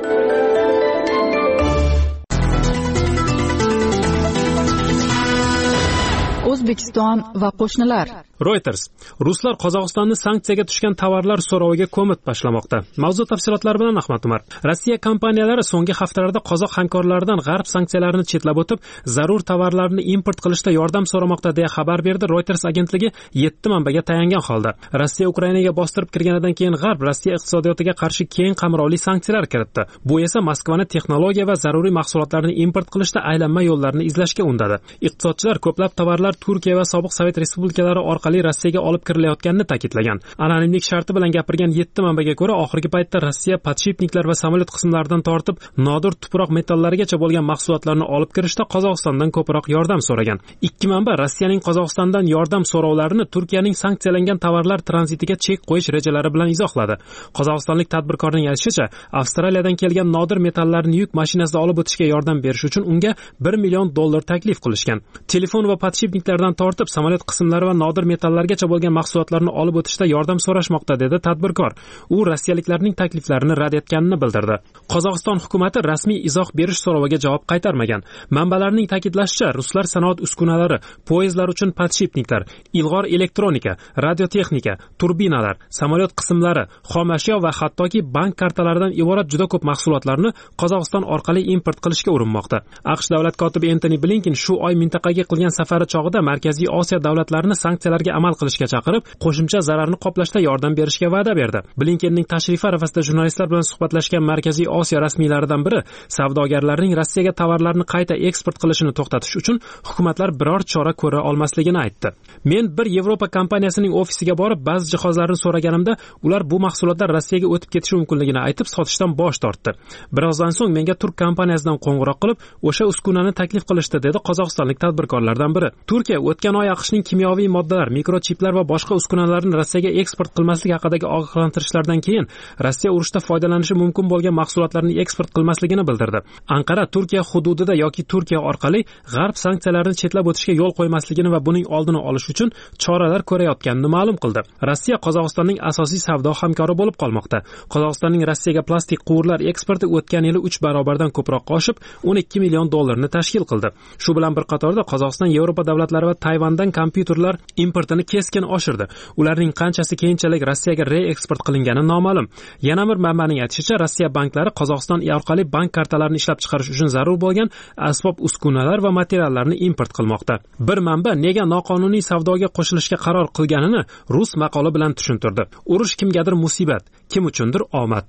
O'zbekiston va qo'shnilar.
Reuters: Ruslar Qozog'istonni sanksiyaga tushgan tovarlar so'roviga ko'mib tashlamoqda. Mavzu tafsilotlari bilan Ahmad Umar. Rossiya kompaniyalari so'nggi haftalarda qozoq hamkorlaridan g'arb sanksiyalarini chetlab o'tib, zarur tovarlarni import qilishda yordam so'ramoqda deya xabar berdi Reuters agentligi yetti manbaga tayangan holda. Rossiya Ukrainaga bostirib kirganidan keyin g'arb Rossiya iqtisodiyotiga qarshi keng qamrovli sanksiyalar kiritdi. Bu esa Moskvani texnologiya va zaruriy mahsulotlarni import qilishda aylanma yo'llarni izlashga undadi. Iqtisodchilar ko'plab tovarlar Turkiya va sobiq Sovet respublikalari orqali Rossiyaga olib kirilayotganini ta'kidlagan. Anonimlik sharti bilan gapirgan yetti manbaga ko'ra, oxirgi paytda Rossiya podshipniklar va samolyot qismlaridan tortib nodir tuproq metallarigacha bo'lgan mahsulotlarni olib kirishda Qozog'istondan ko'proq yordam so'ragan. Ikki manba Rossiyaning Qozog'istondan yordam so'rovlarini Turkiyaning sanksiyalangan tovarlar tranzitiga chek qo'yish rejalari bilan izohladi. Qozog'istonlik tadbirkorning aytishicha, Avstraliyadan kelgan nodir metallarni yuk mashinasida olib o'tishga yordam berish uchun unga bir million dollar taklif qilishgan. Telefon va podshipniklardan tortib samolyot qismlari va nodir metallargacha bo'lgan mahsulotlarni olib o'tishda yordam so'rashmoqda, dedi tadbirkor. U rossiyaliklarning takliflarini rad etganini bildirdi. Qozog'iston hukumati rasmiy izoh berish so'roviga javob qaytarmagan. Manbalarning ta'kidlashicha, ruslar sanoat uskunalari, poyezdlar uchun podshipniklar, ilg'or elektronika, radiotexnika, turbinalar, samolyot qismlari, xom ashyo va hattoki bank kartalaridan iborat juda ko'p mahsulotlarni Qozog'iston orqali import qilishga urinmoqda. AQSh davlat kotibi Antony Blinken shu oy mintaqaga qilgan safari chog'ida Markaziy Osiyo davlatlarini sanksiyalarga amal qilishga chaqirib, qo'shimcha zararni qoplashda yordam berishga va'da berdi. Blinkenning tashrifi arafasida jurnalistlar bilan suhbatlashgan Markaziy Osiyo rasmiylaridan biri savdogarlarning Rossiyaga tovarlarni qayta eksport qilishini to'xtatish uchun hukumatlar biror chora ko'ra olmasligini aytdi. Men bir Yevropa kompaniyasining ofisiga borib, ba'zi jihozlarni so'raganimda, ular bu mahsulotlar Rossiyaga o'tib ketishi mumkinligini aytib, sotishdan bosh tortdi. Birozdan so'ng menga turk kompaniyasidan qo'ng'iroq qilib, o'sha uskunani taklif qilishdi, dedi qozog'istonlik tadbirkorlardan biri. Turkiya o'tgan oy AQShning kimyoviy moddalar, mikrochiplar va boshqa uskunalarni Rossiyaga eksport qilmaslik haqidagi ogohlantirishlardan keyin Rossiya urushda foydalanishi mumkin bo'lgan mahsulotlarni eksport qilmasligini bildirdi. Anqara Turkiya hududida yoki Turkiya orqali g'arb sanksiyalarini chetlab o'tishga yo'l qo'ymasligini va buning oldini olish uchun choralar ko'rayotganini ma'lum qildi. Rossiya Qozog'istonning asosiy savdo hamkori bo'lib qolmoqda. Qozog'istonning Rossiyaga plastik quvurlar eksporti o'tgan yili uch barobardan ko'proq oshib, o'n ikki million dollarni tashkil qildi. Shu bilan bir qatorda Qozog'iston Yevropa davlatlari va Tayvandan kompyuterlar importini keskin oshirdi. Ularning qanchasi keyinchalik Rossiyaga reeksport qilingani noma'lum. Yana bir manbaning aytishicha, Rossiya banklari Qozog'iston orqali bank kartalarini ishlab chiqarish uchun zarur bo'lgan asbob uskunalar va materiallarni import qilmoqda. Bir manba nega noqonuniy savdoga qo'shilishga qaror qilganini rus maqoli bilan tushuntirdi. Urush kimgadir musibat, kim uchundir omad.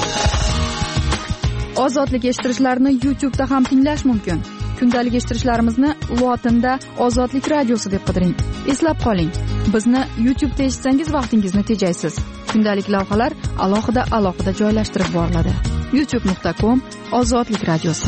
Ozodlik eshittirishlarni YouTube'da ham tinglash mumkin. Kundalik eshittirishlarimizni lotinda Ozodlik radiosi deb qidiring. Eslab qoling, bizni YouTube'da eshitsangiz vaqtingizni tejaysiz. Kundalik lavhalar alohida alohida joylashtirib boriladi. youtube nuqta com Ozodlik radiosi.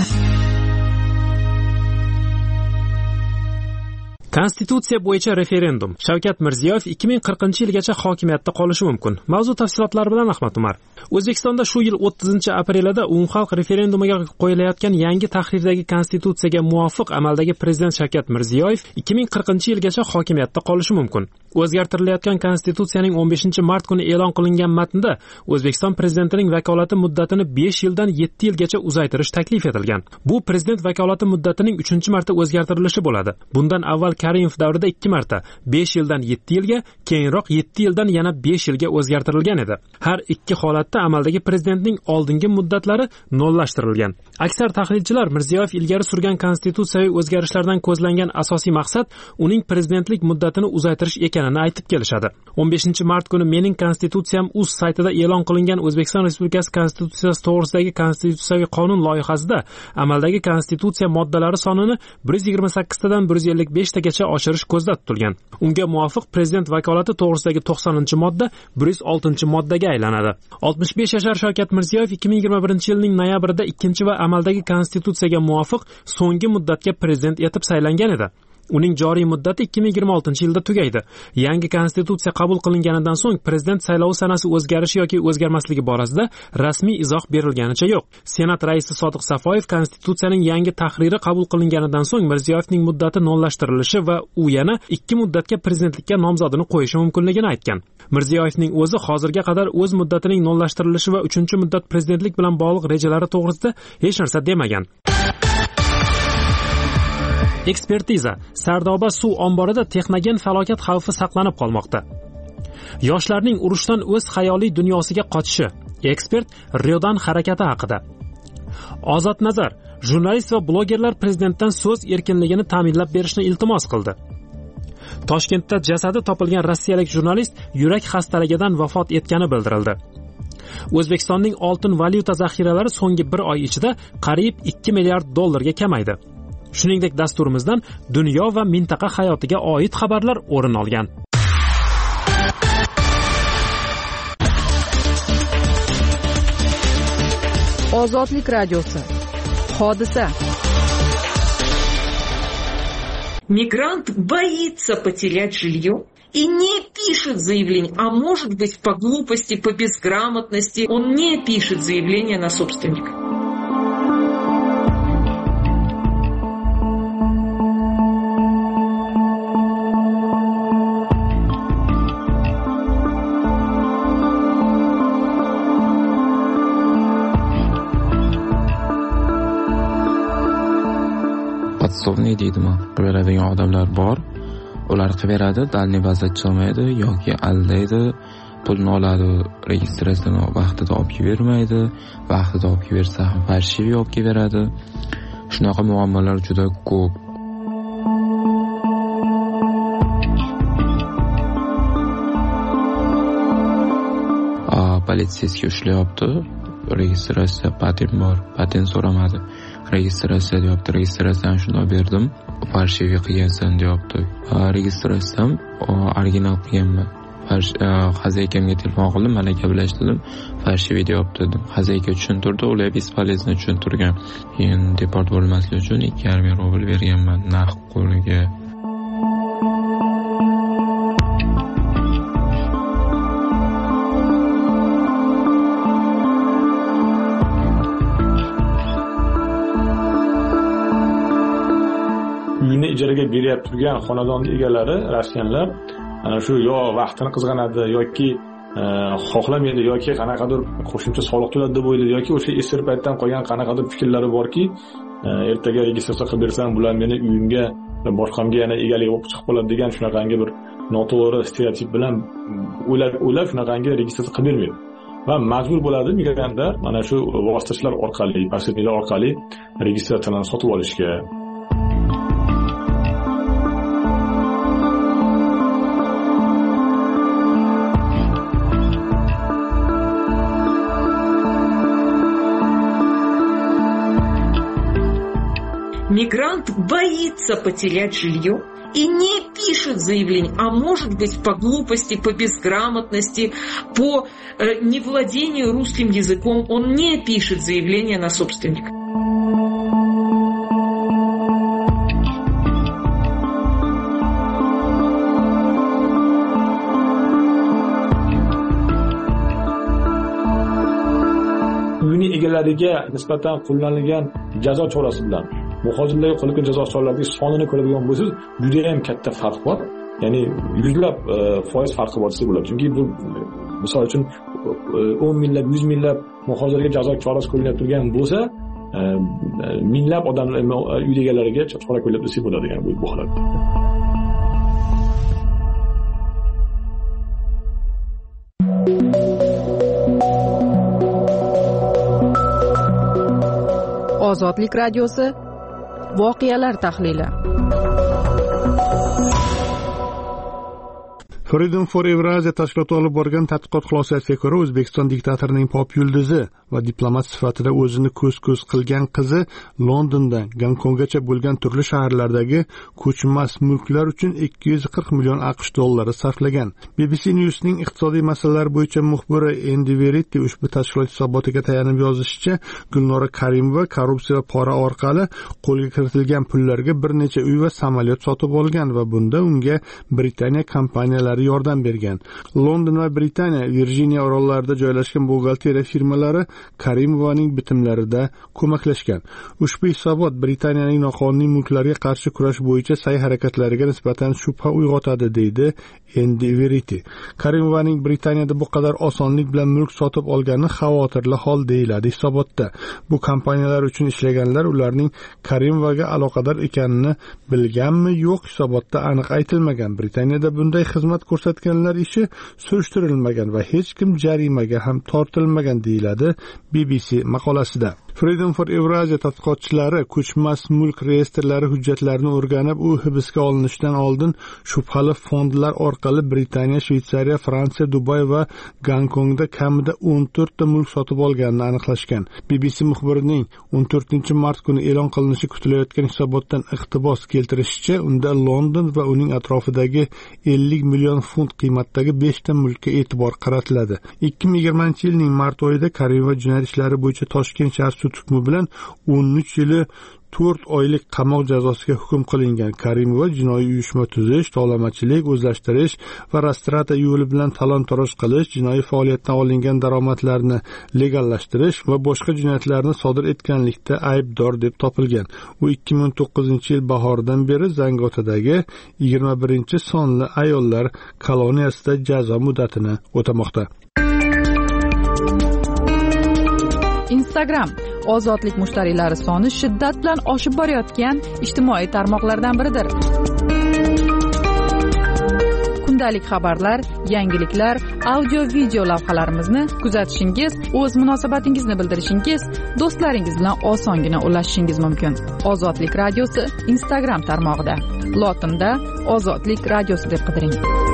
Konstitutsiya bo'yicha referendum. Shavkat Mirziyoyev ikki ming qirqinchi yilgacha hokimiyatda qolishi mumkin. Mavzu tafsilotlari bilan Ahmad Umar. O'zbekistonda shu yil o'ttizinchi aprelida umumxalq referendumiga qo'yilayotgan yangi tahrirdagi konstitutsiyaga muvofiq amaldagi prezident Shavkat Mirziyoyev ikki ming qirqinchi yilgacha hokimiyatda qolishi mumkin. O'zgartirilayotgan konstitutsiyaning o'n beshinchi mart kuni e'lon qilingan matnda O'zbekiston prezidentining vakolati muddatini besh yildan yetti yilgacha uzaytirish taklif etilgan. Bu prezident vakolati muddatining uchinchi marta o'zgartirilishi bo'ladi. Bundan avval Karimov davrida ikki marta besh yildan yetti yilga, keyinroq yetti yildan yana besh yilga o'zgartirilgan edi. Har ikki holatda amaldagi prezidentning oldingi muddatlari nollashtirilgan. Aksar tahlilchilar Mirziyoyev ilgari surgan konstitutsiyaviy o'zgarishlardan ko'zlangan asosiy maqsad uning prezidentlik muddatini uzaytirish ekanini aytib kelishadi. o'n beshinchi mart kuni Mening konstitutsiyam uz saytida e'lon qilingan O'zbekiston Respublikasi konstitutsiyasi to'g'risidagi konstitutsiyaviy qonun loyihasida amaldagi konstitutsiya moddalari sonini bir yuz yigirma sakkiztadan bir yuz ellik beshtagacha oshirish ko'zda tutilgan. Unga muvofiq prezident vakolati to'g'risidagi to'qsoninchi modda bir yuz oltinchi moddaga aylanadi. oltmish besh yashar Shavkat Mirziyoyev ikki ming yigirma birinchi yilning noyabrida ikkinchi va amaldagi konstitutsiyaga muvofiq so'nggi muddatga prezident etib saylangan edi. Uning joriy muddati ikki ming yigirma oltinchi yilda tugaydi. Yangi konstitutsiya qabul qilinganidan so'ng prezident saylovi sanasi o'zgarishi yoki o'zgarmasligi borasida rasmiy izoh berilganicha yo'q. Senat raisi Sodiq Safoyev konstitutsiyaning yangi tahriri qabul qilinganidan so'ng Mirziyoyevning muddati nollashtirilishi va u yana ikki muddatga prezidentlikka nomzodini qo'yishi mumkinligini aytgan. Mirziyoyevning o'zi hozirga qadar o'z muddatining nollashtirilishi va uchinchi muddat prezidentlik bilan bog'liq rejalari to'g'risida hech narsa demagan. Ekspertiza: Sardoba suv omborida texnogen falokat xavfi saqlanib qolmoqda. Yoshlarning urushdan o'z xayoliy dunyosiga qochishi. Ekspert Riodan harakati haqida. Ozod Nazar: jurnalist va blogerlar prezidentdan so'z erkinligini ta'minlab berishni iltimos qildi. Toshkentda jasadi topilgan rossiyalik jurnalist yurak xastaligidan vafot etgani bildirildi. O'zbekistonning oltin valyuta zaxiralari so'nggi bir oy ichida qariyb ikki milliard dollarga kamaydi. Shuningdek, dasturimizdan dunyo va mintaqa hayotiga oid xabarlar o'rin olgan.
Ozodlik radiosi. Hodisa.
Мигрант боится потерять жилье и не пишет заявление, а может быть по глупости, по безграмотности он не пишет заявление на собственника.
Podsovniy deydimi? Beradigan odamlar bor. Ular qiberadi, dalni bazat olmaydi yoki aldaydi, pulni oladi, registratsiyani vaqtida olib bermaydi, vaqtida olib bersa ham farshivi olib beradi. Shunaqa muammolar juda ko'p. A politsiyasiga ushlayapti. Registratsiya patent bor, patent so'ramadi. Registratsiya deyapti, registratsiyani shunday berdim. Farshivi qilgansan deyapti. Registratsiyam original qilganman. Xazaykamga telefon qildim, mana gaplashdim. Farshivi deyapti dedim. Xazayka tushuntirdi, ular bespolezno tushuntirgan. Keyin deport bo'lmasligi uchun ikki yarim ming rubl berganman naqd qo'liga.
Uyni ijaraga berib turgan xonadon egalari rossiyanlar ana shu yo vaqtini qizg'anadi yoki xohlamaydi yoki qanaqadir qo'shimcha soliq to'ladi deb o'ylaydi yoki o'sha esir paytdan qolgan qanaqadir fikrlari borki, ertaga registratsiya qilib bersam bular meni uyimga boshqamga yana egalik bo'lib chiqib qoladi degan shunaqangi bir noto'g'ri stereotip bilan o'ylab o'ylab shunaqangi registratsiya qilib bermaydi. Va majbur bo'ladi migrantlar mana shu vositachilar orqali, posredniklar orqali registratsiyani sotib olishga.
Мигрант боится потерять жилье и не пишет заявление, а может быть по глупости, по безграмотности, по э, невладению русским языком он не пишет заявление на собственника.
Uyning egalariga nisbatan qo'llanilgan jazo chorasi bilan muhojirlarga qo'llangan jazo choralarining sonini ko'radigan bo'lsangiz, juda ham katta farq bor. Ya'ni yuzlab foiz farqi bor desa bo'ladi. Chunki bu misol uchun o'n minglab, yuz minglab muhojirlarga jazo chorasi qo'llanib turgan bo'lsa, minglab odamlar uy egalariga chora qo'llab desa bo'ladi, ya'ni bu holatda.
Ozodlik radiosi voqealar tahlili.
Freedom for Eurasia tashkiloti olib borgan tadqiqot xulosasiga ko'ra, O'zbekiston diktatorining pop yulduzi va diplomat sifatida o'zini ko'z-ko'z qilgan qizi Londondan Gonkonggacha bo'lgan turli shaharlardagi ko'chmas mulklar uchun ikki yuz qirq million AQSh dollari sarflagan. B B C News'ning iqtisodiy masalalar bo'yicha muxbiri Andy Verity ushbu tashkilot hisobotiga tayanib yozishicha, Gulnora Karimova korrupsiya va pora orqali qo'lga kiritilgan pullarga bir necha uy va samolyot sotib olgan va bunda unga Britaniya kompaniyalari yordam bergan. London va Britaniya Virjiniya orollarida joylashgan buxgalteriya firmalari Karimovaning bitimlarida ko'maklashgan. Ushbu hisobot Britaniyaning noqonuniy mulklarga qarshi kurash bo'yicha sa'y-harakatlariga nisbatan shubha uyg'otadi, deydi Andy Verity. Karimovaning Britaniyada bu qadar osonlik bilan mulk sotib olgani xavotirli hol, deyiladi hisobotda. Bu kompaniyalar uchun ishlaganlar ularning Karimovaga aloqador ekanini bilganmi, yo'q, hisobotda aniq aytilmagan. Britaniyada bunday xizmat ko'rsatganlar ishi surishtirilmagan va hech kim jarimaga ham tortilmagan, deyiladi B B C maqolasida. Freedom for Eurasia tadqiqotchilari ko'chmas mulk reyestrlari hujjatlarini o'rganib, u hibsga olinishidan oldin shubhali fondlar orqali Britaniya, Shveysariya, Fransiya, Dubay va Gonkongda kamida o'n to'rt ta mulk sotib olganini aniqlashgan. B B C muxbirining o'n to'rtinchi mart kuni e'lon qilinishi kutilayotgan hisobotdan iqtibos keltirishicha, unda London va uning atrofidagi ellik million funt qiymatdagi besh ta mulkka e'tibor qaratiladi. ikki ming yigirmanchi yilning mart oyida Karimova jinoyat ishlari bo'yicha Toshkent shahar sud hukmi bilan o'n uch yili to'rt oylik qamoq jazosiga hukm qilingan. Karimova jinoiy uyushma tuzish, tovlamachilik, o'zlashtirish va rastrata yo'li bilan talon-toroj qilish, jinoiy faoliyatdan olingan daromadlarni legallashtirish va boshqa jinoyatlarni sodir etganlikda aybdor deb topilgan. U ikki ming o'n to'qqizinchi yil bahoridan beri Zangotadagi yigirma birinchi sonli ayollar koloniyasida jazo muddatini o'tamoqda.
Instagram ozodlik mushtariylari soni shiddat bilan oshib borayotgan ijtimoiy tarmoqlardan biridir. Kundalik xabarlar, yangiliklar, audio-video lavhalarimizni kuzatishingiz, o'z munosabatingizni bildirishingiz, do'stlaringiz bilan osongina ulashishingiz mumkin. Ozodlik radiosi Instagram tarmog'ida. Lotinda Ozodlik radiosi deb qidiring.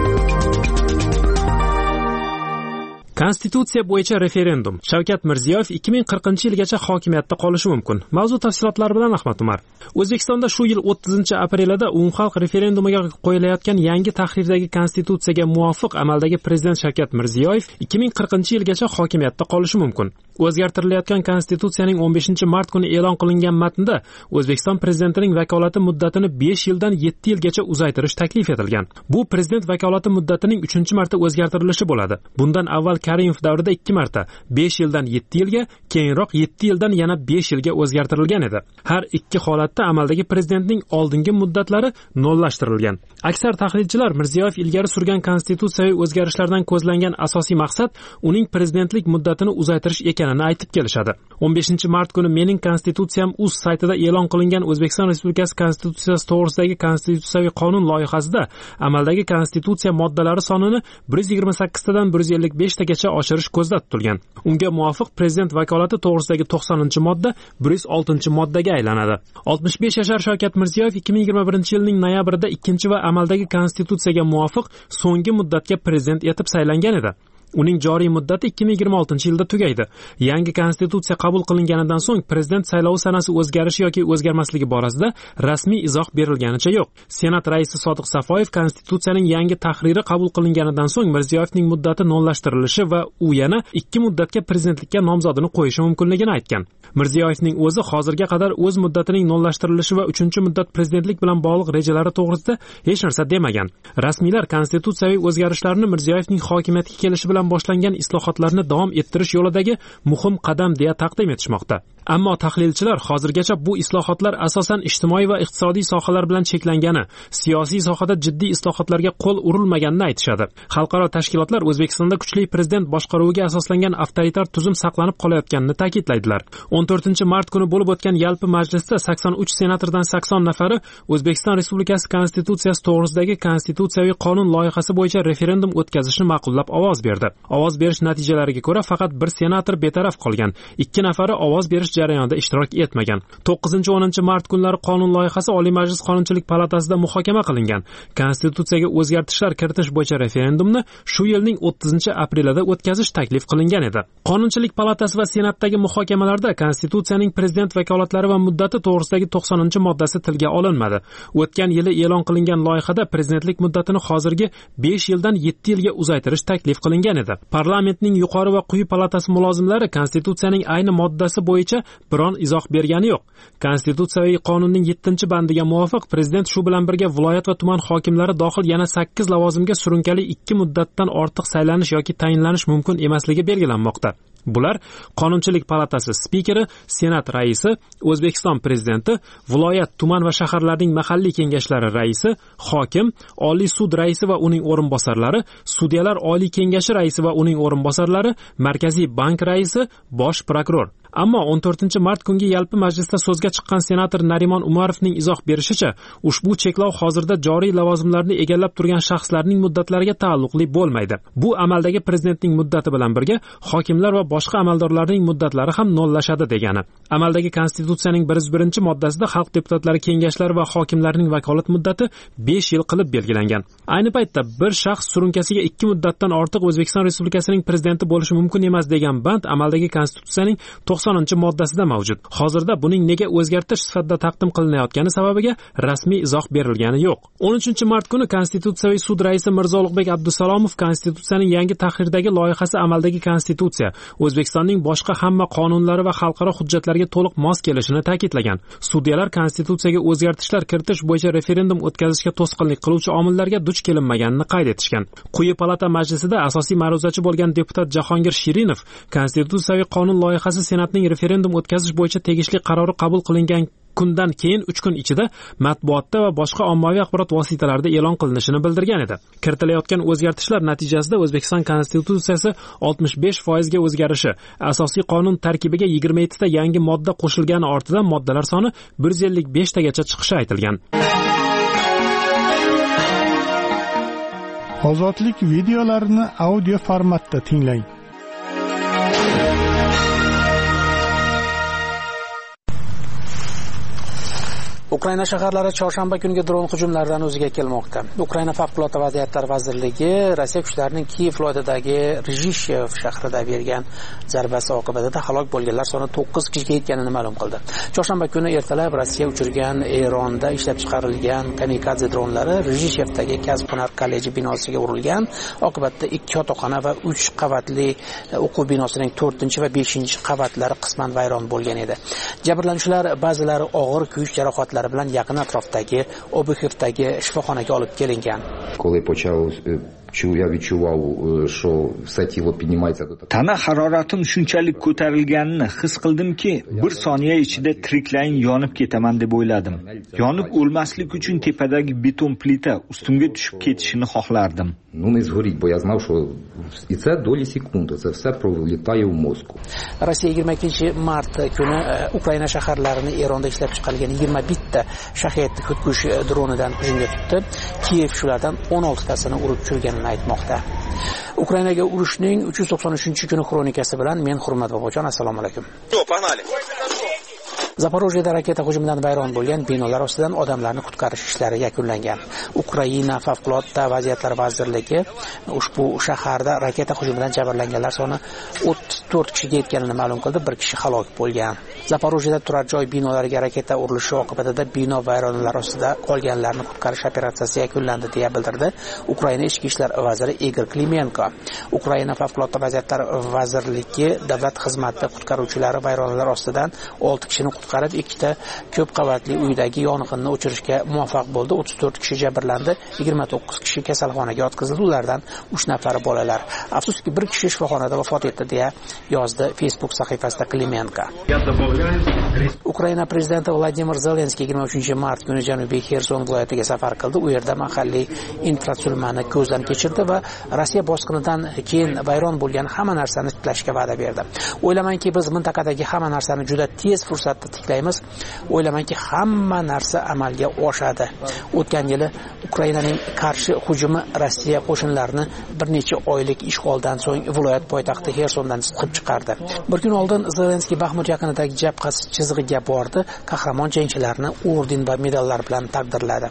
Konstitutsiya bo'yicha referendum. Shavkat Mirziyoyev ikki ming qirqinchi yilgacha hokimiyatda qolishi mumkin. Mavzu tafsilotlari bilan Ahmad Umar. O'zbekistonda shu yil o'ttizinchi aprelida umumxalq referendumiga qo'yilayotgan yangi tahrirdagi konstitutsiyaga muvofiq amaldagi prezident Shavkat Mirziyoyev ikki ming qirqinchi yilgacha hokimiyatda qolishi mumkin. O'zgartirilayotgan konstitutsiyaning o'n beshinchi mart kuni e'lon qilingan matnda O'zbekiston prezidentining vakolati muddatini besh yildan yetti yilgacha uzaytirish taklif etilgan. Bu prezident vakolati muddatining uchinchi marta o'zgartirilishi bo'ladi. Bundan avval Karimov davrida ikki marta besh yildan yetti yilga, keyinroq yetti yildan yana besh yilga o'zgartirilgan edi. Har ikki holatda amaldagi prezidentning oldingi muddatlari nollashtirilgan. Aksar tahlilchilar Mirziyoyev ilgari surgan konstitutsiyaviy o'zgarishlardan ko'zlangan asosiy maqsad uning prezidentlik muddatini uzaytirish ekanini aytib kelishadi. o'n beshinchi mart kuni Mening konstitutsiyam uz saytida e'lon qilingan O'zbekiston Respublikasi konstitutsiyasi to'g'risidagi konstitutsiyaviy qonun loyihasida amaldagi konstitutsiya moddalari sonini bir yuz yigirma sakkiz tadan bir yuz ellik besh tagacha oshirish ko'zda tutilgan. Unga muvofiq prezident vakolati to'g'risidagi to'qsoninchi modda bir yuz oltinchi moddaga aylanadi. oltmish besh yashar Shavkat Mirziyoyev ikki ming yigirma birinchi yilning noyabrida ikkinchi va amaldagi konstitutsiyaga muvofiq so'nggi muddatga prezident etib saylangan edi. Uning joriy muddati ikki ming yigirma oltinchi yilda tugaydi. Yangi konstitutsiya qabul qilinganidan so'ng prezident saylovi sanasi o'zgarishi yoki o'zgarmasligi borasida rasmiy izoh berilganicha yo'q. Senat raisi Sodiq Safoyev konstitutsiyaning yangi tahriri qabul qilinganidan so'ng Mirziyoyevning muddati nollashtirilishi va u yana ikki muddatga prezidentlikka nomzodini qo'yishi mumkinligini aytgan. Mirziyoyevning o'zi hozirga qadar o'z muddatining nollashtirilishi va uchinchi muddat prezidentlik bilan bog'liq rejalari to'g'risida hech narsa demagan. Rasmiylar konstitutsiyaviy o'zgarishlarni Mirziyoyevning hokimiyatga kelishi bilan boshlangan islohotlarni davom ettirish yo'lidagi muhim qadam deya taqdim etishmoqda. Ammo tahlilchilar hozirgacha bu islohotlar asosan ijtimoiy va iqtisodiy sohalar bilan cheklangani, siyosiy sohada jiddiy islohotlarga qo'l urilmaganini aytishadi. Xalqaro tashkilotlar O'zbekistonda kuchli prezident boshqaruviga asoslangan avtoritar tuzum saqlanib qolayotganini ta'kidlaydilar. o'n to'rtinchi mart kuni bo'lib o'tgan yalpi majlisda sakson uch senatordan sakson nafari O'zbekiston Respublikasi konstitutsiyasi to'g'risidagi konstitutsiyaviy qonun loyihasi bo'yicha referendum o'tkazishni ma'qullab ovoz berdi. Ovoz berish natijalariga ko'ra faqat bir senator betaraf qolgan. ikki nafari ovoz berish jarayonida ishtirok etmagan. to'qqizinchi o'ninchi mart kunlari qonun loyihasi Oliy Majlis Qonunchilik palatasida muhokama qilingan. Konstitutsiyaga o'zgartishlar kiritish bo'yicha referendumni shu yilning o'ttizinchi aprelida o'tkazish taklif qilingan edi. Qonunchilik palatasi va Senatdagi muhokamalarda Konstitutsiyaning prezident vakolatlari va muddati to'g'risidagi to'qsoninchi moddasi tilga olinmadi. O'tgan yili e'lon qilingan loyihada prezidentlik muddatini hozirgi besh yildan yetti yilga uzaytirish taklif qilingan edi. Parlamentning yuqori va quyi palatasi mulozimlari Konstitutsiyaning ayni moddasi bo'yicha biron izoh bergani yo'q. Konstitutsiyaviy qonunning yettinchi bandiga muvofiq prezident shu bilan birga viloyat va tuman hokimlari dohil yana sakkiz lavozimga surunkali ikki muddatdan ortiq saylanish yoki tayinlanish mumkin emasligi belgilanmoqda. Bular Qonunchilik palatasi spikeri, Senat raisi, O'zbekiston prezidenti, viloyat, tuman va shaharlarning mahalliy kengashlari raisi, hokim, Oliy sud raisi va uning o'rinbosarlari, sudyalar oliy kengashi raisi va uning o'rinbosarlari, Markaziy bank raisi, bosh prokuror. Ammo o'n to'rtinchi mart kungi yalpi majlisda so'zga chiqqan senator Narimon Umarovning izoh berishicha, ushbu cheklov hozirda joriy lavozimlarni egallab turgan shaxslarning muddatlariga taalluqli bo'lmaydi. Bu amaldagi prezidentning muddati bilan birga hokimlar va boshqa amaldorlarning muddatlari ham nollashadi degani. Amaldagi Konstitutsiyaning bir yuz birinchi moddasida xalq deputatlari kengashlari va hokimlarning vakolat muddati besh yil qilib belgilangan. Ayni paytda bir shaxs surunkasiga ikki muddatdan ortiq O'zbekiston Respublikasining prezidenti bo'lishi mumkin emas degan band amaldagi Konstitutsiyaning to'qsoninchi moddasida mavjud. Hozirda buning nega o'zgartirish sifatida taqdim qilinayotgani sababiga rasmiy izoh berilgani yo'q. o'n uchinchi mart kuni Konstitutsiyaviy sud raisi Mirzo Ulug'bek Abdusalomov Konstitutsiyaning yangi tahrirdagi loyihasi amaldagi Konstitutsiya O'zbekistonning boshqa hamma qonunlari va xalqaro hujjatlarga to'liq mos kelishini ta'kidlagan. Sudyalar Konstitutsiyaga o'zgartishlar kiritish bo'yicha referendum o'tkazishga to'sqinlik qiluvchi omillarga duch kelinmaganini qayd etishgan. Quyi palata majlisida asosiy ma'ruzachi bo'lgan deputat Jahongir Shirinov Konstitutsiyaviy qonun loyihasi Senatning referendum o'tkazish bo'yicha tegishli qarori qabul qilingan kundan keyin uch kun ichida matbuotda va boshqa ommaviy axborot vositalarida e'lon qilinishini bildirgan edi. Kiritilayotgan o'zgartishlar natijasida O'zbekiston Konstitutsiyasi oltmish besh foizga o'zgarishi, asosiy qonun tarkibiga yigirma yetti ta yangi modda qo'shilgani ortidan moddalar soni bir yuz ellik besh tagacha chiqishi aytilgan.
Ozodlik videolarini audio formatda tinglang.
Ukraina shaharlari chorshanba kungi dron hujumlaridan o'ziga kelmoqda. Ukraina favqulodda vaziyatlar vazirligi Rossiya kuchlarining Kiyev viloyatidagi Rizhishev shahrida bergan zarbasi oqibatida halok bo'lganlar soni to'qqiz kishiga yetganini ma'lum qildi. Chorshanba kuni ertalab Rossiya uchirgan Eronda ishlab chiqarilgan kamikadze dronlari Rizhishevdagi kasb-hunar kolleji binosiga urilgan. Oqibatda ikki yotoqxona va uch qavatli o'quv binosining to'rtinchi va beshinchi qavatlari qisman vayron bo'lgan edi. Jabrlanuvchilar ba'zilari og'ir kuyish jarohatlari bilan yaqin atrofdagi Obuxevdagi shifoxonaga olib kelingan.
Tana haroratim shunchalik ko'tarilganini his qildimki, bir soniya ichida tiriklayin yonib ketaman deb o'yladim. Yonib o'lmaslik uchun tepadagi beton plita ustimga tushib ketishini xohlardim.
Rossiya yigirma ikkinchi mart kuni Ukraina shaharlarini Eronda ishlab chiqarilgan yigirma bitta Shahed hudkush dronidan hujumga tutdi. Kiyev shulardan o'n olti tasini urib tushirganini aytmoqda. Ukrainaga urushning uch yuz to'qson uchinchi kuni xronikasi bilan men Hurmat Bobojon, assalomu alaykum. Zaporojyeda raketa hujumidan vayron bo'lgan binolar ostidan odamlarni qutqarish ishlari yakunlangan. Ukraina favqulodda vaziyatlar vazirligi ushbu shaharda raketa hujumidan jabrlanganlar soni o'ttiz to'rt kishiga yetganini ma'lum qildi, bir kishi halok bo'lgan. Zaporojyeda turar joy binolariga raketa urilishi oqibatida bino vayronalar ostida qolganlarni qutqarish operatsiyasi yakunlandi deya bildirdi Ukraina ichki ishlar vaziri Igor Klimenko. Ukraina favqulodda vaziyatlar vazirligi davlat xizmati qutqaruvchilari vayronalar ostidan olti kishini qutqarib, ikkita ko'p qavatli uydagi yong'inni o'chirishga muvaffaq bo'ldi. o'ttiz to'rt kishi jabrlandi, yigirma to'qqiz kishi kasalxonaga yotqizildi, ulardan uch nafari bolalar. Afsuski, bir kishi shifoxonada vafot etdi deya yozdi Facebook sahifasida Klimenko. Ukraina prezidenti Vladimir Zelenskiy yigirma uchinchi mart kuni Janubiy Xerson viloyatiga safar qildi. U yerda mahalliy infratuzilmani ko'zdan kechirdi va Rossiya bosqinidan keyin vayron bo'lgan hamma narsani tiklashga va'da berdi. O'ylamanki, biz mintaqadagi hamma narsani juda tez fursatda tiklaymiz. O'ylamanki, hamma narsa amalga oshadi. O'tgan yili Ukrainaning qarshi hujumi Rossiya qo'shinlarini bir necha oylik ishg'oldan so'ng viloyat poytaxti Xersondan chiqib chiqardi. Bir kun oldin Zelenskiy Baxmut yaqinidagi jabhasi chizig'iga bordi, qahramon jangchilarni orden va medallar bilan taqdirladi.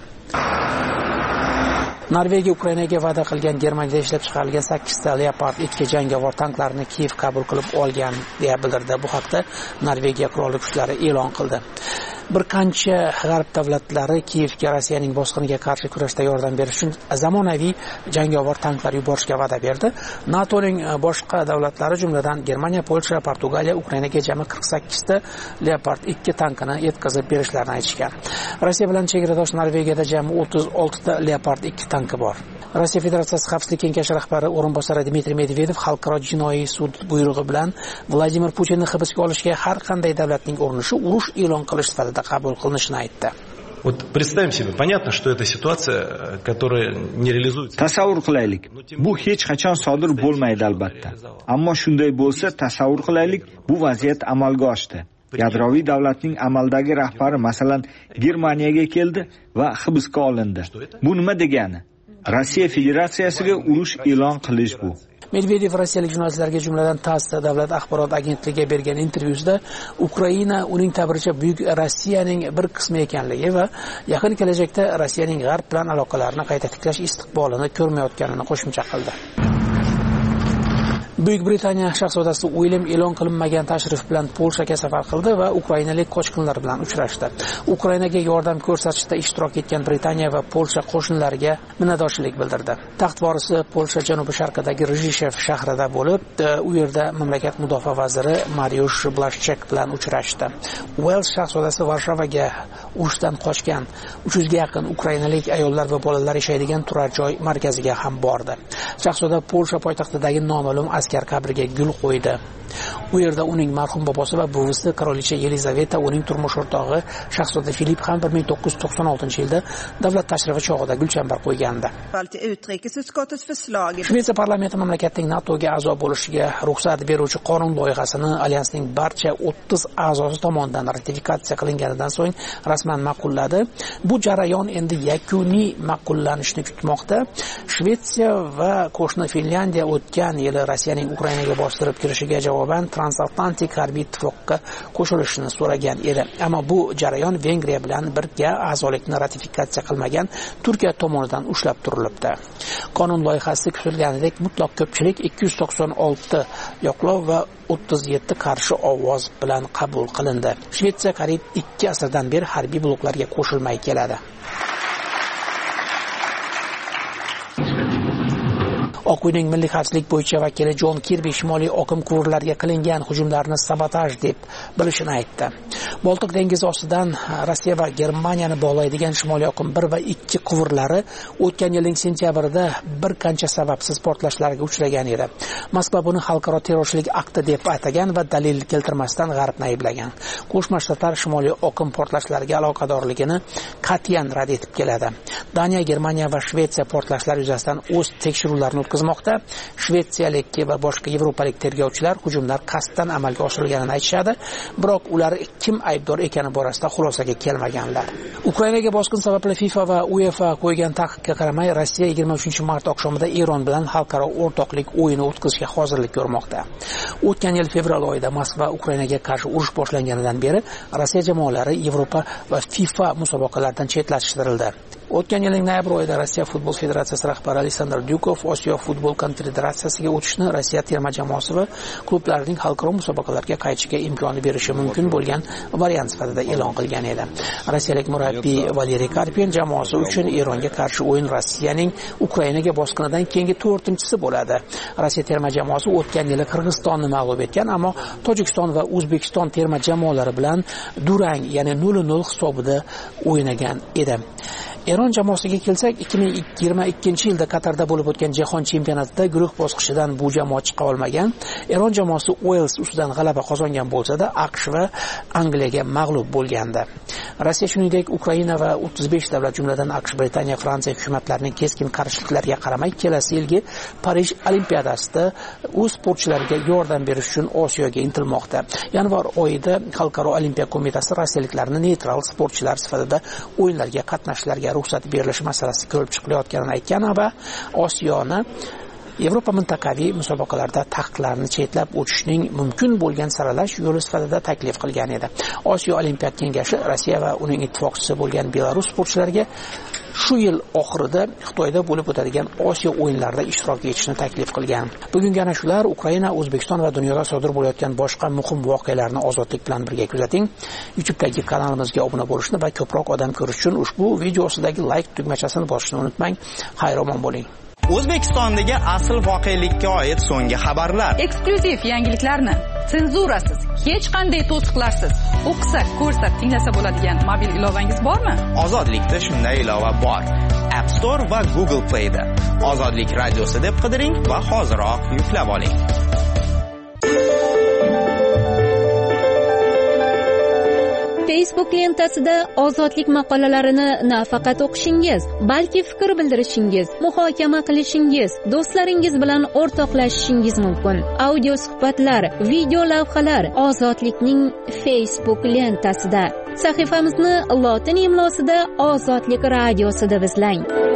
Norvegiya Ukrainaga va'da qilgan Germaniyada ishlab chiqarilgan sakkizta Leopard ikki jangovar tanklarni Kiyev qabul qilib olgan deya bildirdi. Bu haqda Norvegiya qurolli kuchlari e'lon qildi. Bir qancha g'arb davlatlari Kiyevga Rossiyaning bosqiniga qarshi kurashda yordam berish uchun zamonaviy jangovar tanklar yuborishga va'da berdi. NATOning boshqa davlatlari, jumladan Germaniya, Polsha, Portugaliya Ukrainaga jami qirq sakkizta Leopard ikki tankini yetkazib berishlarini aytishgan. Rossiya bilan chegaradosh Norvegiyada jami o'ttiz oltita Leopard ikki tanki bor. Rossiya Federatsiyasi Xavfsizlik kengashi rahbari o'rinbosari Dmitriy Medvedev xalqaro jinoiy sud buyrug'i bilan Vladimir Putinni hibsga olishga har qanday davlatning urinishi urush e'lon qilish sifatida qabul qilinishini aytdi.
Вот представим себе, понятно, что это ситуация, которая не реализуется.
Tasavvur qilaylik. Bu hech qachon sodir bo'lmaydi albatta. Ammo shunday bo'lsa, tasavvur qilaylik, bu vaziyat amalga oshdi. Yadroviy davlatning amaldagi rahbari masalan Germaniyaga keldi va hibsga olindi. Bu nima degani? Rossiya Federatsiyasiga urush e'lon qilish bu.
Medvedev rossiyalik jurnalistlarga, jumladan TASS davlat axborot agentligiga bergan intervyusida Ukraina uning ta'biricha buyuk Rossiyaning bir qismi ekanligi va yaqin kelajakda Rossiyaning g'arb bilan aloqalarini qayta tiklash istiqbolini ko'rmayotganini qo'shimcha qildi. Buyuk Britaniya shahzodasi William e'lon qilinmagan tashrif bilan Polshaga safar qildi va ukrainalik qochqinlar bilan uchrashdi. Ukrainaga yordam ko'rsatishda ishtirok etgan Britaniya va Polsha qo'shinlariga minnatdorchilik bildirdi. Taxt vorisi Polsha janubi-sharqidagi Rizhishev shahrida bo'lib, u yerda mamlakat mudofaa vaziri Mariusz Blaszczak bilan uchrashdi. Wales shahzodasi Varshavaga urushdan qochgan uch yuzga yaqin ukrainalik ayollar va bolalar yashaydigan turar joy markaziga ham bordi. Shahzoda Polsha poytaxtidagi noma'lum askar qabriga gul qo'ydi. U yerda uning marhum bobosi va buvisi qirolicha Yelizaveta, uning turmush o'rtog'i shahzoda Filip ham bir ming to'qqiz yuz to'qson oltinchi yilda davlat tashrifi chog'ida gulchambar qo'ygandi. Shvetsiya parlamenti mamlakatning NATOga a'zo bo'lishiga ruxsat beruvchi qonun loyihasini alyansning barcha o'ttiz a'zosi tomonidan ratifikatsiya qilinganidan so'ng rasman ma'qulladi. Bu jarayon endi yakuniy ma'qullanishni kutmoqda. Shvetsiya va qo'shni Finlyandiya o'tgan yili Rossiyaning Ukrainaga bostirib kirishiga javoban transatlantik harbiy ittifoqqa qo'shilishni so'ragan edi. Ammo bu jarayon Vengriya bilan birga a'zolikni ratifikatsiya qilmagan Turkiya tomonidan ushlab turilibdi. Qonun loyihasi kutilganidek mutlaq ko'pchilik ikki yuz to'qson olti yoqlov va o'ttiz yetti qarshi ovoz bilan qabul qilindi. Shvetsiya qariyb ikki asrdan beri harbiy bloklarga qo'shilmay keladi. Oq uyning milliy xavfsizlik bo'yicha vakili Jon Kirbi shimoliy oqim quvurlariga qilingan hujumlarni sabotaj deb bilishini aytdi. Boltiq dengizi ostidan Rossiya va Germaniyani bog'laydigan shimoliy oqim bir va ikki quvurlari o'tgan yilning sentyabrida bir qancha sababsiz portlashlarga uchragan edi. Moskva buni xalqaro terrorchilik akti deb atagan va dalil keltirmasdan G'arbni ayblagan. Qo'shma Shtatlar shimoliy oqim portlashlariga aloqadorligini qat'iyan rad etib keladi. Daniya, Germaniya va Shvetsiya portlashlar yuzasidan o'z tekshiruvlarini o'tkazmoqda. Shvetsiyalik va boshqa yevropalik tergovchilar hujumlar qasddan amalga oshirilganini aytishadi, biroq ular kim aybdor ekani borasida xulosaga kelmaganlar. Ukrainaga bosqin sababli FIFA va UEFA qo'ygan taqiqqa qaramay, Rossiya yigirma uchinchi mart oqshomida Eron bilan xalqaro o'rtoqlik o'yini o'tkazishga hozirlik ko'rmoqda. O'tgan yil fevral oyida Moskva Ukrainaga qarshi urush boshlanganidan beri Rossiya jamoalari Yevropa va FIFA musobaqalaridan chetlashtirildi. O'tgan yilning noyabr oyida Rossiya futbol federatsiyasi rahbari Aleksandr Dyukov Osiyo futbol konfederatsiyasiga o'tishni Rossiya terma jamoasi va klublarning xalqaro musobaqalarga qaytishiga imkon berishi mumkin bo'lgan variant sifatida e'lon qilgan edi. Rossiyalik murabbiy Valeriy Karpin jamoasi uchun Eronga qarshi o'yin Rossiyaning Ukrainaga bosqinidan keyingi to'rtinchisi bo'ladi. Rossiya terma jamoasi o'tgan yili Qirg'izistonni mag'lub etgan, ammo Tojikiston va O'zbekiston terma jamoalari bilan durang, ya'ni nol nol hisobida o'ynagan edi. Eron jamoasiga kelsak, ikki ming yigirma ikkinchi yilda Qatarda bo'lib o'tgan jahon chempionatida guruh bosqichidan bu jamoa chiqa olmagan. Eron jamoasi Uels ustidan g'alaba qozongan bo'lsa-da, AQSh va Angliyaga mag'lub bo'lgandi. Rossiya shuningdek Ukraina va o'ttiz besh davlat, jumladan AQSh, Britaniya, Fransiya hukumatlarining keskin qarshiliklariga qaramay, kelasi yilgi Parij Olimpiadasida o'z sportchilariga yordam berish uchun Osiyoga intilmoqda. Yanvar oyida Xalqaro olimpiya qo'mitasi rossiyaliklarni neytral sportchilar sifatida o'yinlarga qatnashishlarga ruxsat berilishi masalasi ko'rib chiqilayotganini aytgan va Osiyoni Yevropa mintaqaviy musobaqalarda taqiqlarni chetlab o'tishning mumkin bo'lgan saralash yo'li sifatida taklif qilgan edi. Osiyo Olimpiya kengashi Rossiya va uning ittifoqchisi bo'lgan Belarus sportchilariga shu yil oxirida Xitoyda bo'lib o'tadigan Osiyo o'yinlarida ishtirok etishni taklif qilgan. Bugungi ana shular Ukraina, O'zbekiston va dunyoda sodir bo'layotgan boshqa muhim voqealarni ozodlik bilan birga kuzating. YouTube'dagi kanalimizga obuna bo'lishni va ko'proq odam ko'rish uchun ushbu videosidagi like tugmachasini bosishni unutmang. Xayr-omon bo'ling.
O'zbekistondagi asl voqelikka oid so'nggi xabarlar,
eksklyuziv yangiliklarni senzurasiz, hech qanday to'siqlarsiz o'qisak, ko'rsak, tinglasa bo'ladigan mobil ilovangiz bormi?
Ozodlikda shunday ilova bor. App Store va Google Playda Ozodlik radiosi deb qidiring va hoziroq yuklab oling.
Facebook lentasida ozodlik maqolalarini nafaqat o'qishingiz, balki fikr bildirishingiz, muhokama qilishingiz, do'stlaringiz bilan o'rtoqlashishingiz mumkin. Audio suhbatlar, video lavhalar Ozodlikning Facebook lentasida. Sahifamizni lotin imlosida Ozodlik radiosi deb izlang.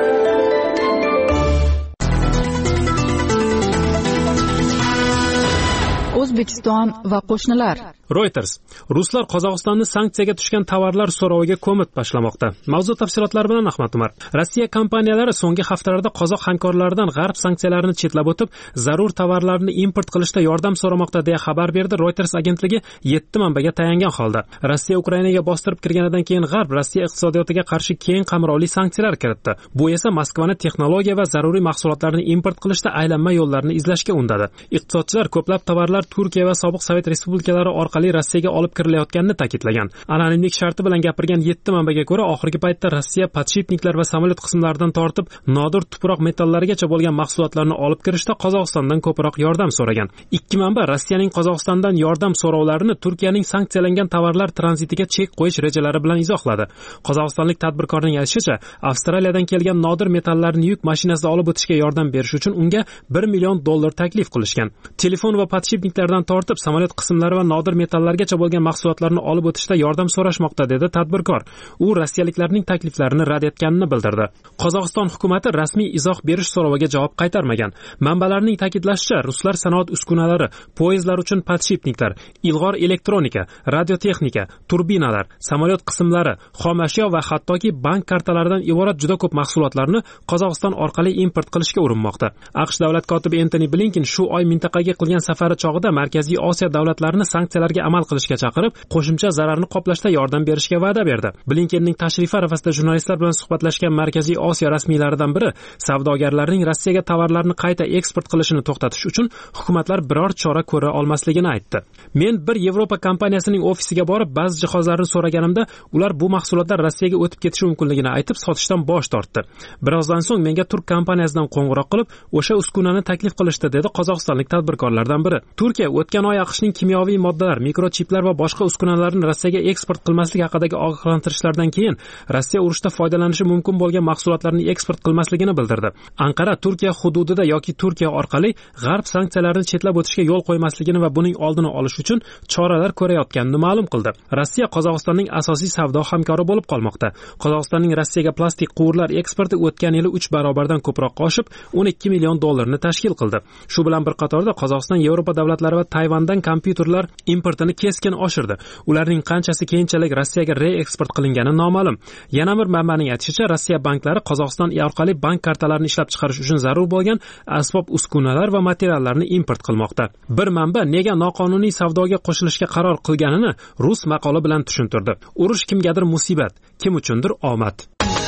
O'zbekiston va qo'shnilar.
Reuters: Ruslar Qozog'istonni sanksiyaga tushgan tovarlar so'roviga ko'mib tashlamoqda. Mavzu tafsilotlari bilan Ahmad Umar. Rossiya kompaniyalari so'nggi haftalarda qozoq hamkorlaridan g'arb sanksiyalarini chetlab o'tib, zarur tovarlarni import qilishda yordam so'ramoqda deya xabar berdi Reuters agentligi yetti manbaga tayangan holda. Rossiya Ukrainaga bostirib kirganidan keyin g'arb Rossiya iqtisodiyotiga qarshi keng qamrovli sanksiyalar kiritdi. Bu esa Moskvani texnologiya va zaruriy mahsulotlarni import qilishda aylanma yo'llarni izlashga undadi. Iqtisodchilar ko'plab tovarlar Turkiya va sobiq Sovet respublikalari orqali Rossiyaga olib kirilayotganini ta'kidlagan. Anonimlik sharti bilan gapirgan yetti manbaga ko'ra, oxirgi paytda Rossiya podshipniklar va samolyot qismlaridan tortib, nodir tuproq metallarigacha bo'lgan mahsulotlarni olib kirishda Qozog'istondan ko'proq yordam so'ragan. Ikki manba Rossiyaning Qozog'istondan yordam so'rovlarini Turkiyaning sanksiyalangan tovarlar tranzitiga chek qo'yish rejalari bilan izohladi. Qozog'istonlik tadbirkorning aytishicha, Avstraliyadan kelgan nodir metallarni yuk mashinasida olib o'tishga yordam berish uchun unga bir million dollar taklif qilishgan. Telefon va podshipniklardan tortib, samolyot qismlari va nodir metallargacha bo'lgan mahsulotlarni olib o'tishda yordam so'rashmoqda, dedi tadbirkor. U rossiyaliklarning takliflarini rad etganini bildirdi. Qozog'iston hukumati rasmiy izoh berish so'roviga javob qaytarmagan. Manbalarning ta'kidlashicha, ruslar sanoat uskunalari, poyezdlar uchun podshipniklar, ilg'or elektronika, radiotexnika, turbinalar, samolyot qismlari, xom ashyo va hattoki bank kartalaridan iborat juda ko'p mahsulotlarni Qozog'iston orqali import qilishga urinmoqda. AQSh davlat kotibi Antony Blinken shu oy mintaqaga qilgan safari chog'ida Markaziy Osiyo davlatlarini sanksiyalarga amal qilishga chaqirib, qo'shimcha zararni qoplashda yordam berishga va'da berdi. Blinkenning tashrifi arafasida jurnalistlar bilan suhbatlashgan Markaziy Osiyo rasmiylaridan biri savdogarlarning Rossiyaga tovarlarni qayta eksport qilishini to'xtatish uchun hukumatlar biror chora ko'ra olmasligini aytdi. Men bir Yevropa kompaniyasining ofisiga borib, ba'zi jihozlarni so'raganimda, ular bu mahsulotlar Rossiyaga o'tib ketishi mumkinligini aytib, sotishdan bosh tortdi. Birozdan so'ng menga turk kompaniyasidan qo'ng'iroq qilib, o'sha uskunani taklif qilishdi, dedi qozog'istonlik tadbirkorlardan biri. Turkiya o'tgan oy AQShning kimyoviy moddalar, mikrochiplar va boshqa uskunalarni Rossiyaga eksport qilmaslik haqidagi ogohlantirishlardan keyin Rossiya urushda foydalanishi mumkin bo'lgan mahsulotlarni eksport qilmasligini bildirdi. Anqara Turkiya hududida yoki Turkiya orqali g'arb sanksiyalarini chetlab o'tishga yo'l qo'ymasligini va buning oldini olish uchun choralar ko'rayotganini ma'lum qildi. Rossiya Qozog'istonning asosiy savdo hamkori bo'lib qolmoqda. Qozog'istonning Rossiyaga plastik quvurlar eksporti o'tgan yili uch barobardan ko'proq oshib, o'n ikki million dollarni tashkil qildi. Shu bilan bir qatorda Qozog'iston Yevropa davlatlari va Tayvandan kompyuterlar importini keskin oshirdi. Ularning qanchasi keyinchalik Rossiyaga reeksport qilingani noma'lum. Yana bir manbaning aytishicha, Rossiya banklari Qozog'iston orqali bank kartalarini ishlab chiqarish uchun zarur bo'lgan asbob uskunalar va materiallarni import qilmoqda. Bir manba nega noqonuniy savdoga qo'shilishga qaror qilganini rus maqoli bilan tushuntirdi. Urush kimgadir musibat, kim uchundir omad.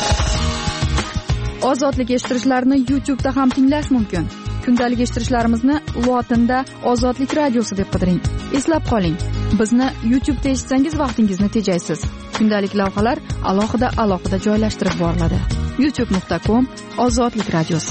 Ozodlik eshittirishlarni YouTube'da ham tinglash mumkin. Kundalik eshittirishlarimizni lotinda Ozodlik radiosi deb qidiring. Eslab qoling, bizni YouTube'da eshitsangiz vaqtingizni tejaysiz. kundalik lavhalar alohida alohida joylashtirib boriladi. youtube nuqta com ozodlik radiosi.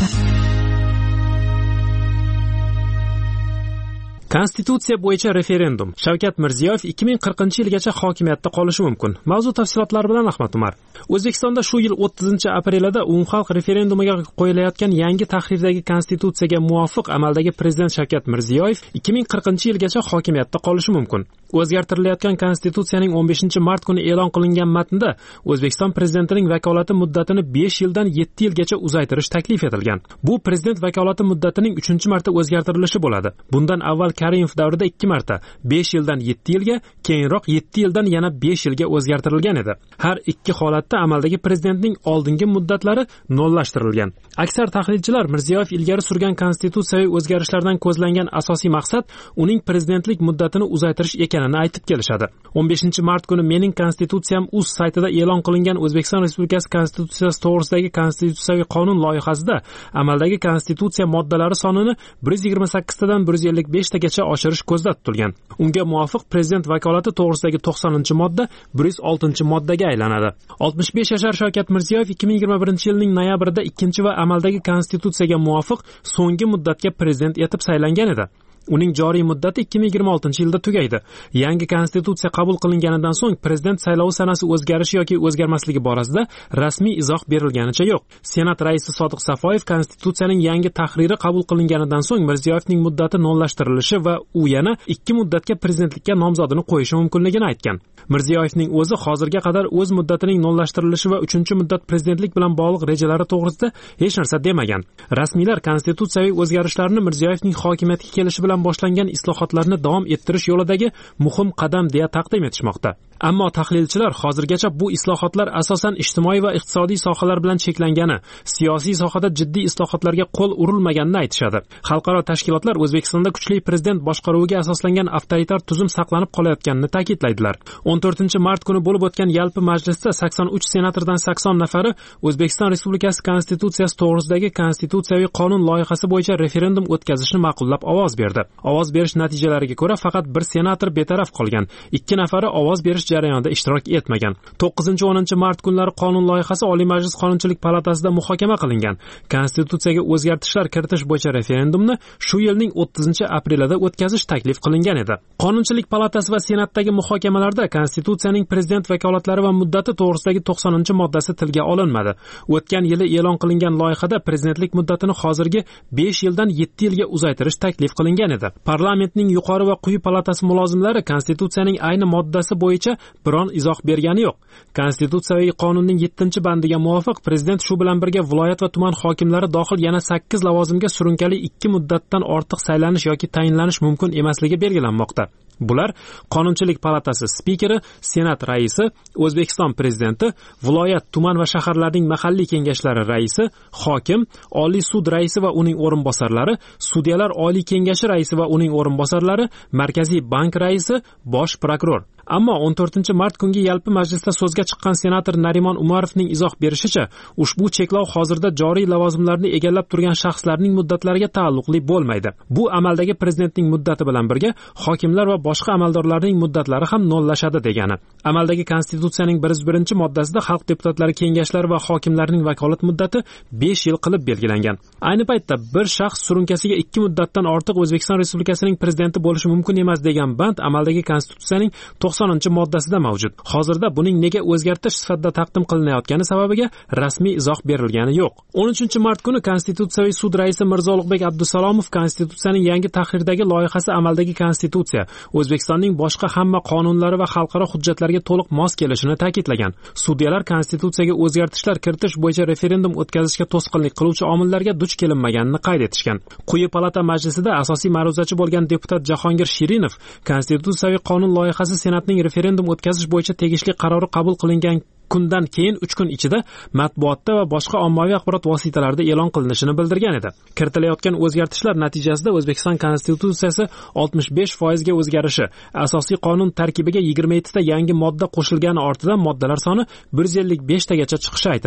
Konstitutsiya bo'yicha referendum. Shavkat Mirziyoyev ikki ming qirqinchi yilgacha hokimiyatda qolishi mumkin. Mavzu tafsilotlari bilan Ahmad Umar. O'zbekistonda shu yil o'ttizinchi aprelida umumxalq referendumiga qo'yilayotgan yangi tahrirdagi konstitutsiyaga muvofiq amaldagi prezident Shavkat Mirziyoyev ikki ming qirqinchi yilgacha hokimiyatda qolishi mumkin. O'zgartirilayotgan konstitutsiyaning o'n beshinchi mart kuni e'lon qilingan matnda O'zbekiston prezidentining vakolati muddatini besh yildan yetti yilgacha uzaytirish taklif etilgan. Bu prezident vakolati muddatining uchinchi marta o'zgartirilishi bo'ladi. Bundan avval Karimov davrida ikki marta besh yildan yetti yilga, keyinroq yetti yildan yana besh yilga o'zgartirilgan edi. Har ikki holatda amaldagi prezidentning oldingi muddatlari nollashtirilgan. Aksar tahlilchilar Mirziyoyev ilgari surgan konstitutsiyaviy o'zgarishlardan ko'zlangan asosiy maqsad uning prezidentlik muddatini uzaytirish ekanini aytib kelishadi. o'n beshinchi mart kuni Mening konstitutsiyam uz saytida e'lon qilingan O'zbekiston Respublikasi konstitutsiyasi to'g'risidagi konstitutsiyaviy qonun loyihasida amaldagi konstitutsiya moddalari sonini bir yuz yigirma sakkiztadan bir yuz ellik beshta gacha oshirish ko'zda tutilgan. Unga muvofiq prezident vakolati to'g'risidagi to'qsoninchi modda bir yuz oltinchi moddaga aylanadi. oltmish besh yashar Shavkat Mirziyoyev ikki ming yigirma birinchi yilning noyabrida ikkinchi va amaldagi konstitutsiyaga muvofiq so'nggi muddatga prezident etib saylangan edi. Uning joriy muddati ikki ming yigirma oltinchi yilda tugaydi. Yangi konstitutsiya qabul qilinganidan so'ng prezident saylovi sanasi o'zgarishi yoki o'zgarmasligi borasida rasmiy izoh berilganicha yo'q. Senat raisi Sodiq Safoyev konstitutsiyaning yangi tahriri qabul qilinganidan so'ng Mirziyoyevning muddati nollashtirilishi va u yana ikki muddatga prezidentlikka nomzodini qo'yishi mumkinligini aytgan. Mirziyoyevning o'zi hozirga qadar o'z muddatining nollashtirilishi va uchinchi muddat prezidentlik bilan bog'liq rejalari to'g'risida hech narsa demagan. Rasmiylar konstitutsiyaviy o'zgarishlarni Mirziyoyevning hokimiyatga kelishi bilan boshlangan islohotlarni davom ettirish yo'lidagi muhim qadam deya taqdim etishmoqda. Ammo tahlilchilar hozirgacha bu islohotlar asosan ijtimoiy va iqtisodiy sohalar bilan cheklangani, siyosiy sohada jiddiy islohotlarga qo'l urilmaganini aytishadi. Xalqaro tashkilotlar O'zbekistonda kuchli prezident boshqaruviga asoslangan avtoritar tuzum saqlanib qolayotganini ta'kidlaydilar. o'n to'rtinchi mart kuni bo'lib o'tgan yalpi majlisda sakson uch senatordan sakson nafari O'zbekiston Respublikasi konstitutsiyasi to'g'risidagi konstitutsiyaviy qonun loyihasi bo'yicha referendum o'tkazishni ma'qullab ovoz berdi. Ovoz berish natijalariga ko'ra faqat bir senator betaraf qolgan. ikki nafari ovoz berish jarayonida ishtirok etmagan. to'qqizinchi o'ninchi mart kunlari qonun loyihasi Oliy Majlis Qonunchilik palatasida muhokama qilingan. Konstitutsiyaga o'zgartishlar kiritish bo'yicha referendumni shu yilning o'ttizinchi aprelida o'tkazish taklif qilingan edi. Qonunchilik palatasi va senatdagi muhokamalarda konstitutsiyaning prezident vakolatlari va muddati to'g'risidagi to'qsoninchi moddasi tilga olinmadi. O'tgan yili e'lon qilingan loyihada prezidentlik muddatini hozirgi besh yildan yetti yilga uzaytirish taklif qilingan edi. Parlamentning yuqori va quyi palatasi mulozimlari konstitutsiyaning ayni moddasi bo'yicha biron izoh bergani yo'q. Konstitutsiyaviy qonunning yettinchi bandiga muvofiq prezident shu bilan birga viloyat va tuman hokimlari dohil yana sakkiz lavozimga surunkali ikki muddatdan ortiq saylanish yoki tayinlanish mumkin emasligi belgilanmoqda. Bular Qonunchilik palatasi spikeri, Senat raisi, O'zbekiston prezidenti, viloyat, tuman va shaharlarning mahalliy kengashlari raisi, hokim, Oliy sud raisi va uning o'rinbosarlari, sudyalar Oliy kengashi raisi va uning o'rinbosarlari, Markaziy bank raisi, bosh prokuror. Ammo o'n to'rtinchi mart kungi yalpi majlisda so'zga chiqqan senator Narimon Umarovning izoh berishicha, ushbu cheklov hozirda joriy lavozimlarni egallab turgan shaxslarning muddatlariga taalluqli bo'lmaydi. Bu amaldagi prezidentning muddati bilan birga hokimlar va boshqa amaldorlarning muddatlari ham nollashadi degani. Amaldagi konstitutsiyaning bir yuz birinchi moddasida xalq deputatlari kengashlari va hokimlarning vakolat muddati besh yil qilib belgilangan. Ayni paytda bir shaxs surunkasiga ikki muddatdan ortiq O'zbekiston Respublikasining prezidenti bo'lishi mumkin emas degan band amaldagi konstitutsiyaning to'qsoninchi moddasida mavjud. Hozirda buning nega o'zgartirish sifatida taqdim qilinayotgani sababiga rasmiy izoh berilgani yo'q. o'n uchinchi mart kuni Konstitutsiyaviy sud raisi Mirzo Ulug'bek Abdusalomov konstitutsiyaning yangi tahrirdagi loyihasi amaldagi konstitutsiya O'zbekistonning boshqa hamma qonunlari va xalqaro hujjatlarga to'liq mos kelishini ta'kidlagan. Sudyalar konstitutsiyaga o'zgartishlar kiritish bo'yicha referendum o'tkazishga to'sqinlik qiluvchi omillarga duch kelinmaganini qayd etishgan. Quyi palata majlisida asosiy ma'ruzachi bo'lgan deputat Jahongir Shirinov konstitutsiyaviy qonun loyihasi senatning referendum o'tkazish bo'yicha tegishli qarori qabul qilingan kundan keyin uch kun ichida matbuotda va boshqa ommaviy axborot vositalarida e'lon qilinishini bildirgan edi. Kiritilayotgan o'zgartishlar natijasida O'zbekiston konstitutsiyasi oltmish besh foizga o'zgarishi, asosiy qonun tarkibiga yigirma yettita yangi modda qo'shilgani ortidan moddalar soni bir yuz ellik besh tagacha chiqishi aytilgan.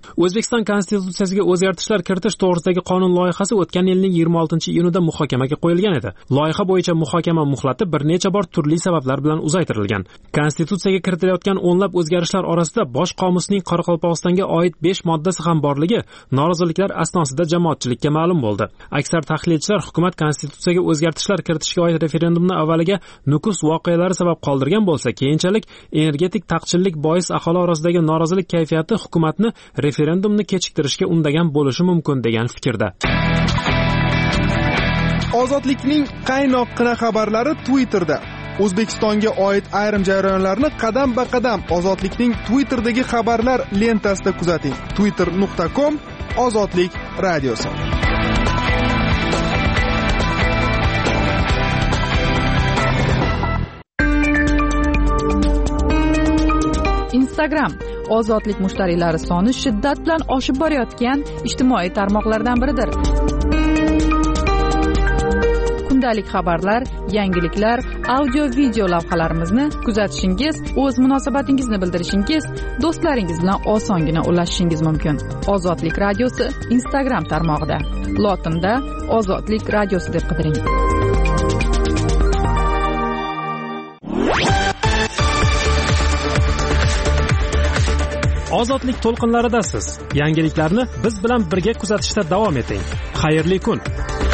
O'zbekiston konstitutsiyasiga o'zgartishlar kiritish to'g'risidagi qonun loyihasi o'tgan yilning yigirma oltinchi iyunida muhokamaga qo'yilgan edi. Loyiha bo'yicha muhokama muhlati bir necha bor turli sabablar bilan uzaytirilgan. Konstitutsiyaga kiritilayotgan o'nlab o'zgarishlar orasida bosh qomusning Qoraqalpog'istonga oid besh moddasi ham borligi noroziliklar asnosida jamoatchilikka ma'lum bo'ldi. Aksar tahlilchilar hukumat konstitutsiyaga o'zgartishlar kiritishga oid referendumni avvaliga Nukus voqealari sabab qoldirgan bo'lsa, keyinchalik energetik taqchillik bois aholi orasidagi norozilik kayfiyati hukumatni referendumni kechiktirishga undagan bo'lishi mumkin degan fikrda.
Ozodlikning qaynoqqina xabarlari Twitterda. O'zbekistonga oid ayrim jarayonlarni qadam-ba-qadam Ozodlikning Twitterdagi xabarlar lentasida kuzating. twitter nuqta com Ozodlik radiosi.
Instagram ozodlik mushtariylari soni shiddat bilan oshib borayotgan ijtimoiy tarmoqlardan biridir. Kundalik xabarlar, yangiliklar, audio video lavhalarimizni kuzatishingiz, o'z munosabatingizni bildirishingiz, do'stlaringiz bilan osongina ulashishingiz mumkin. Ozodlik radiosi Instagram tarmog'ida. Lotinda Ozodlik radiosi deb qidiring.
Ozodlik to'lqinlaridasiz. Yangiliklarni biz bilan birga kuzatishda davom eting. Xayrli kun.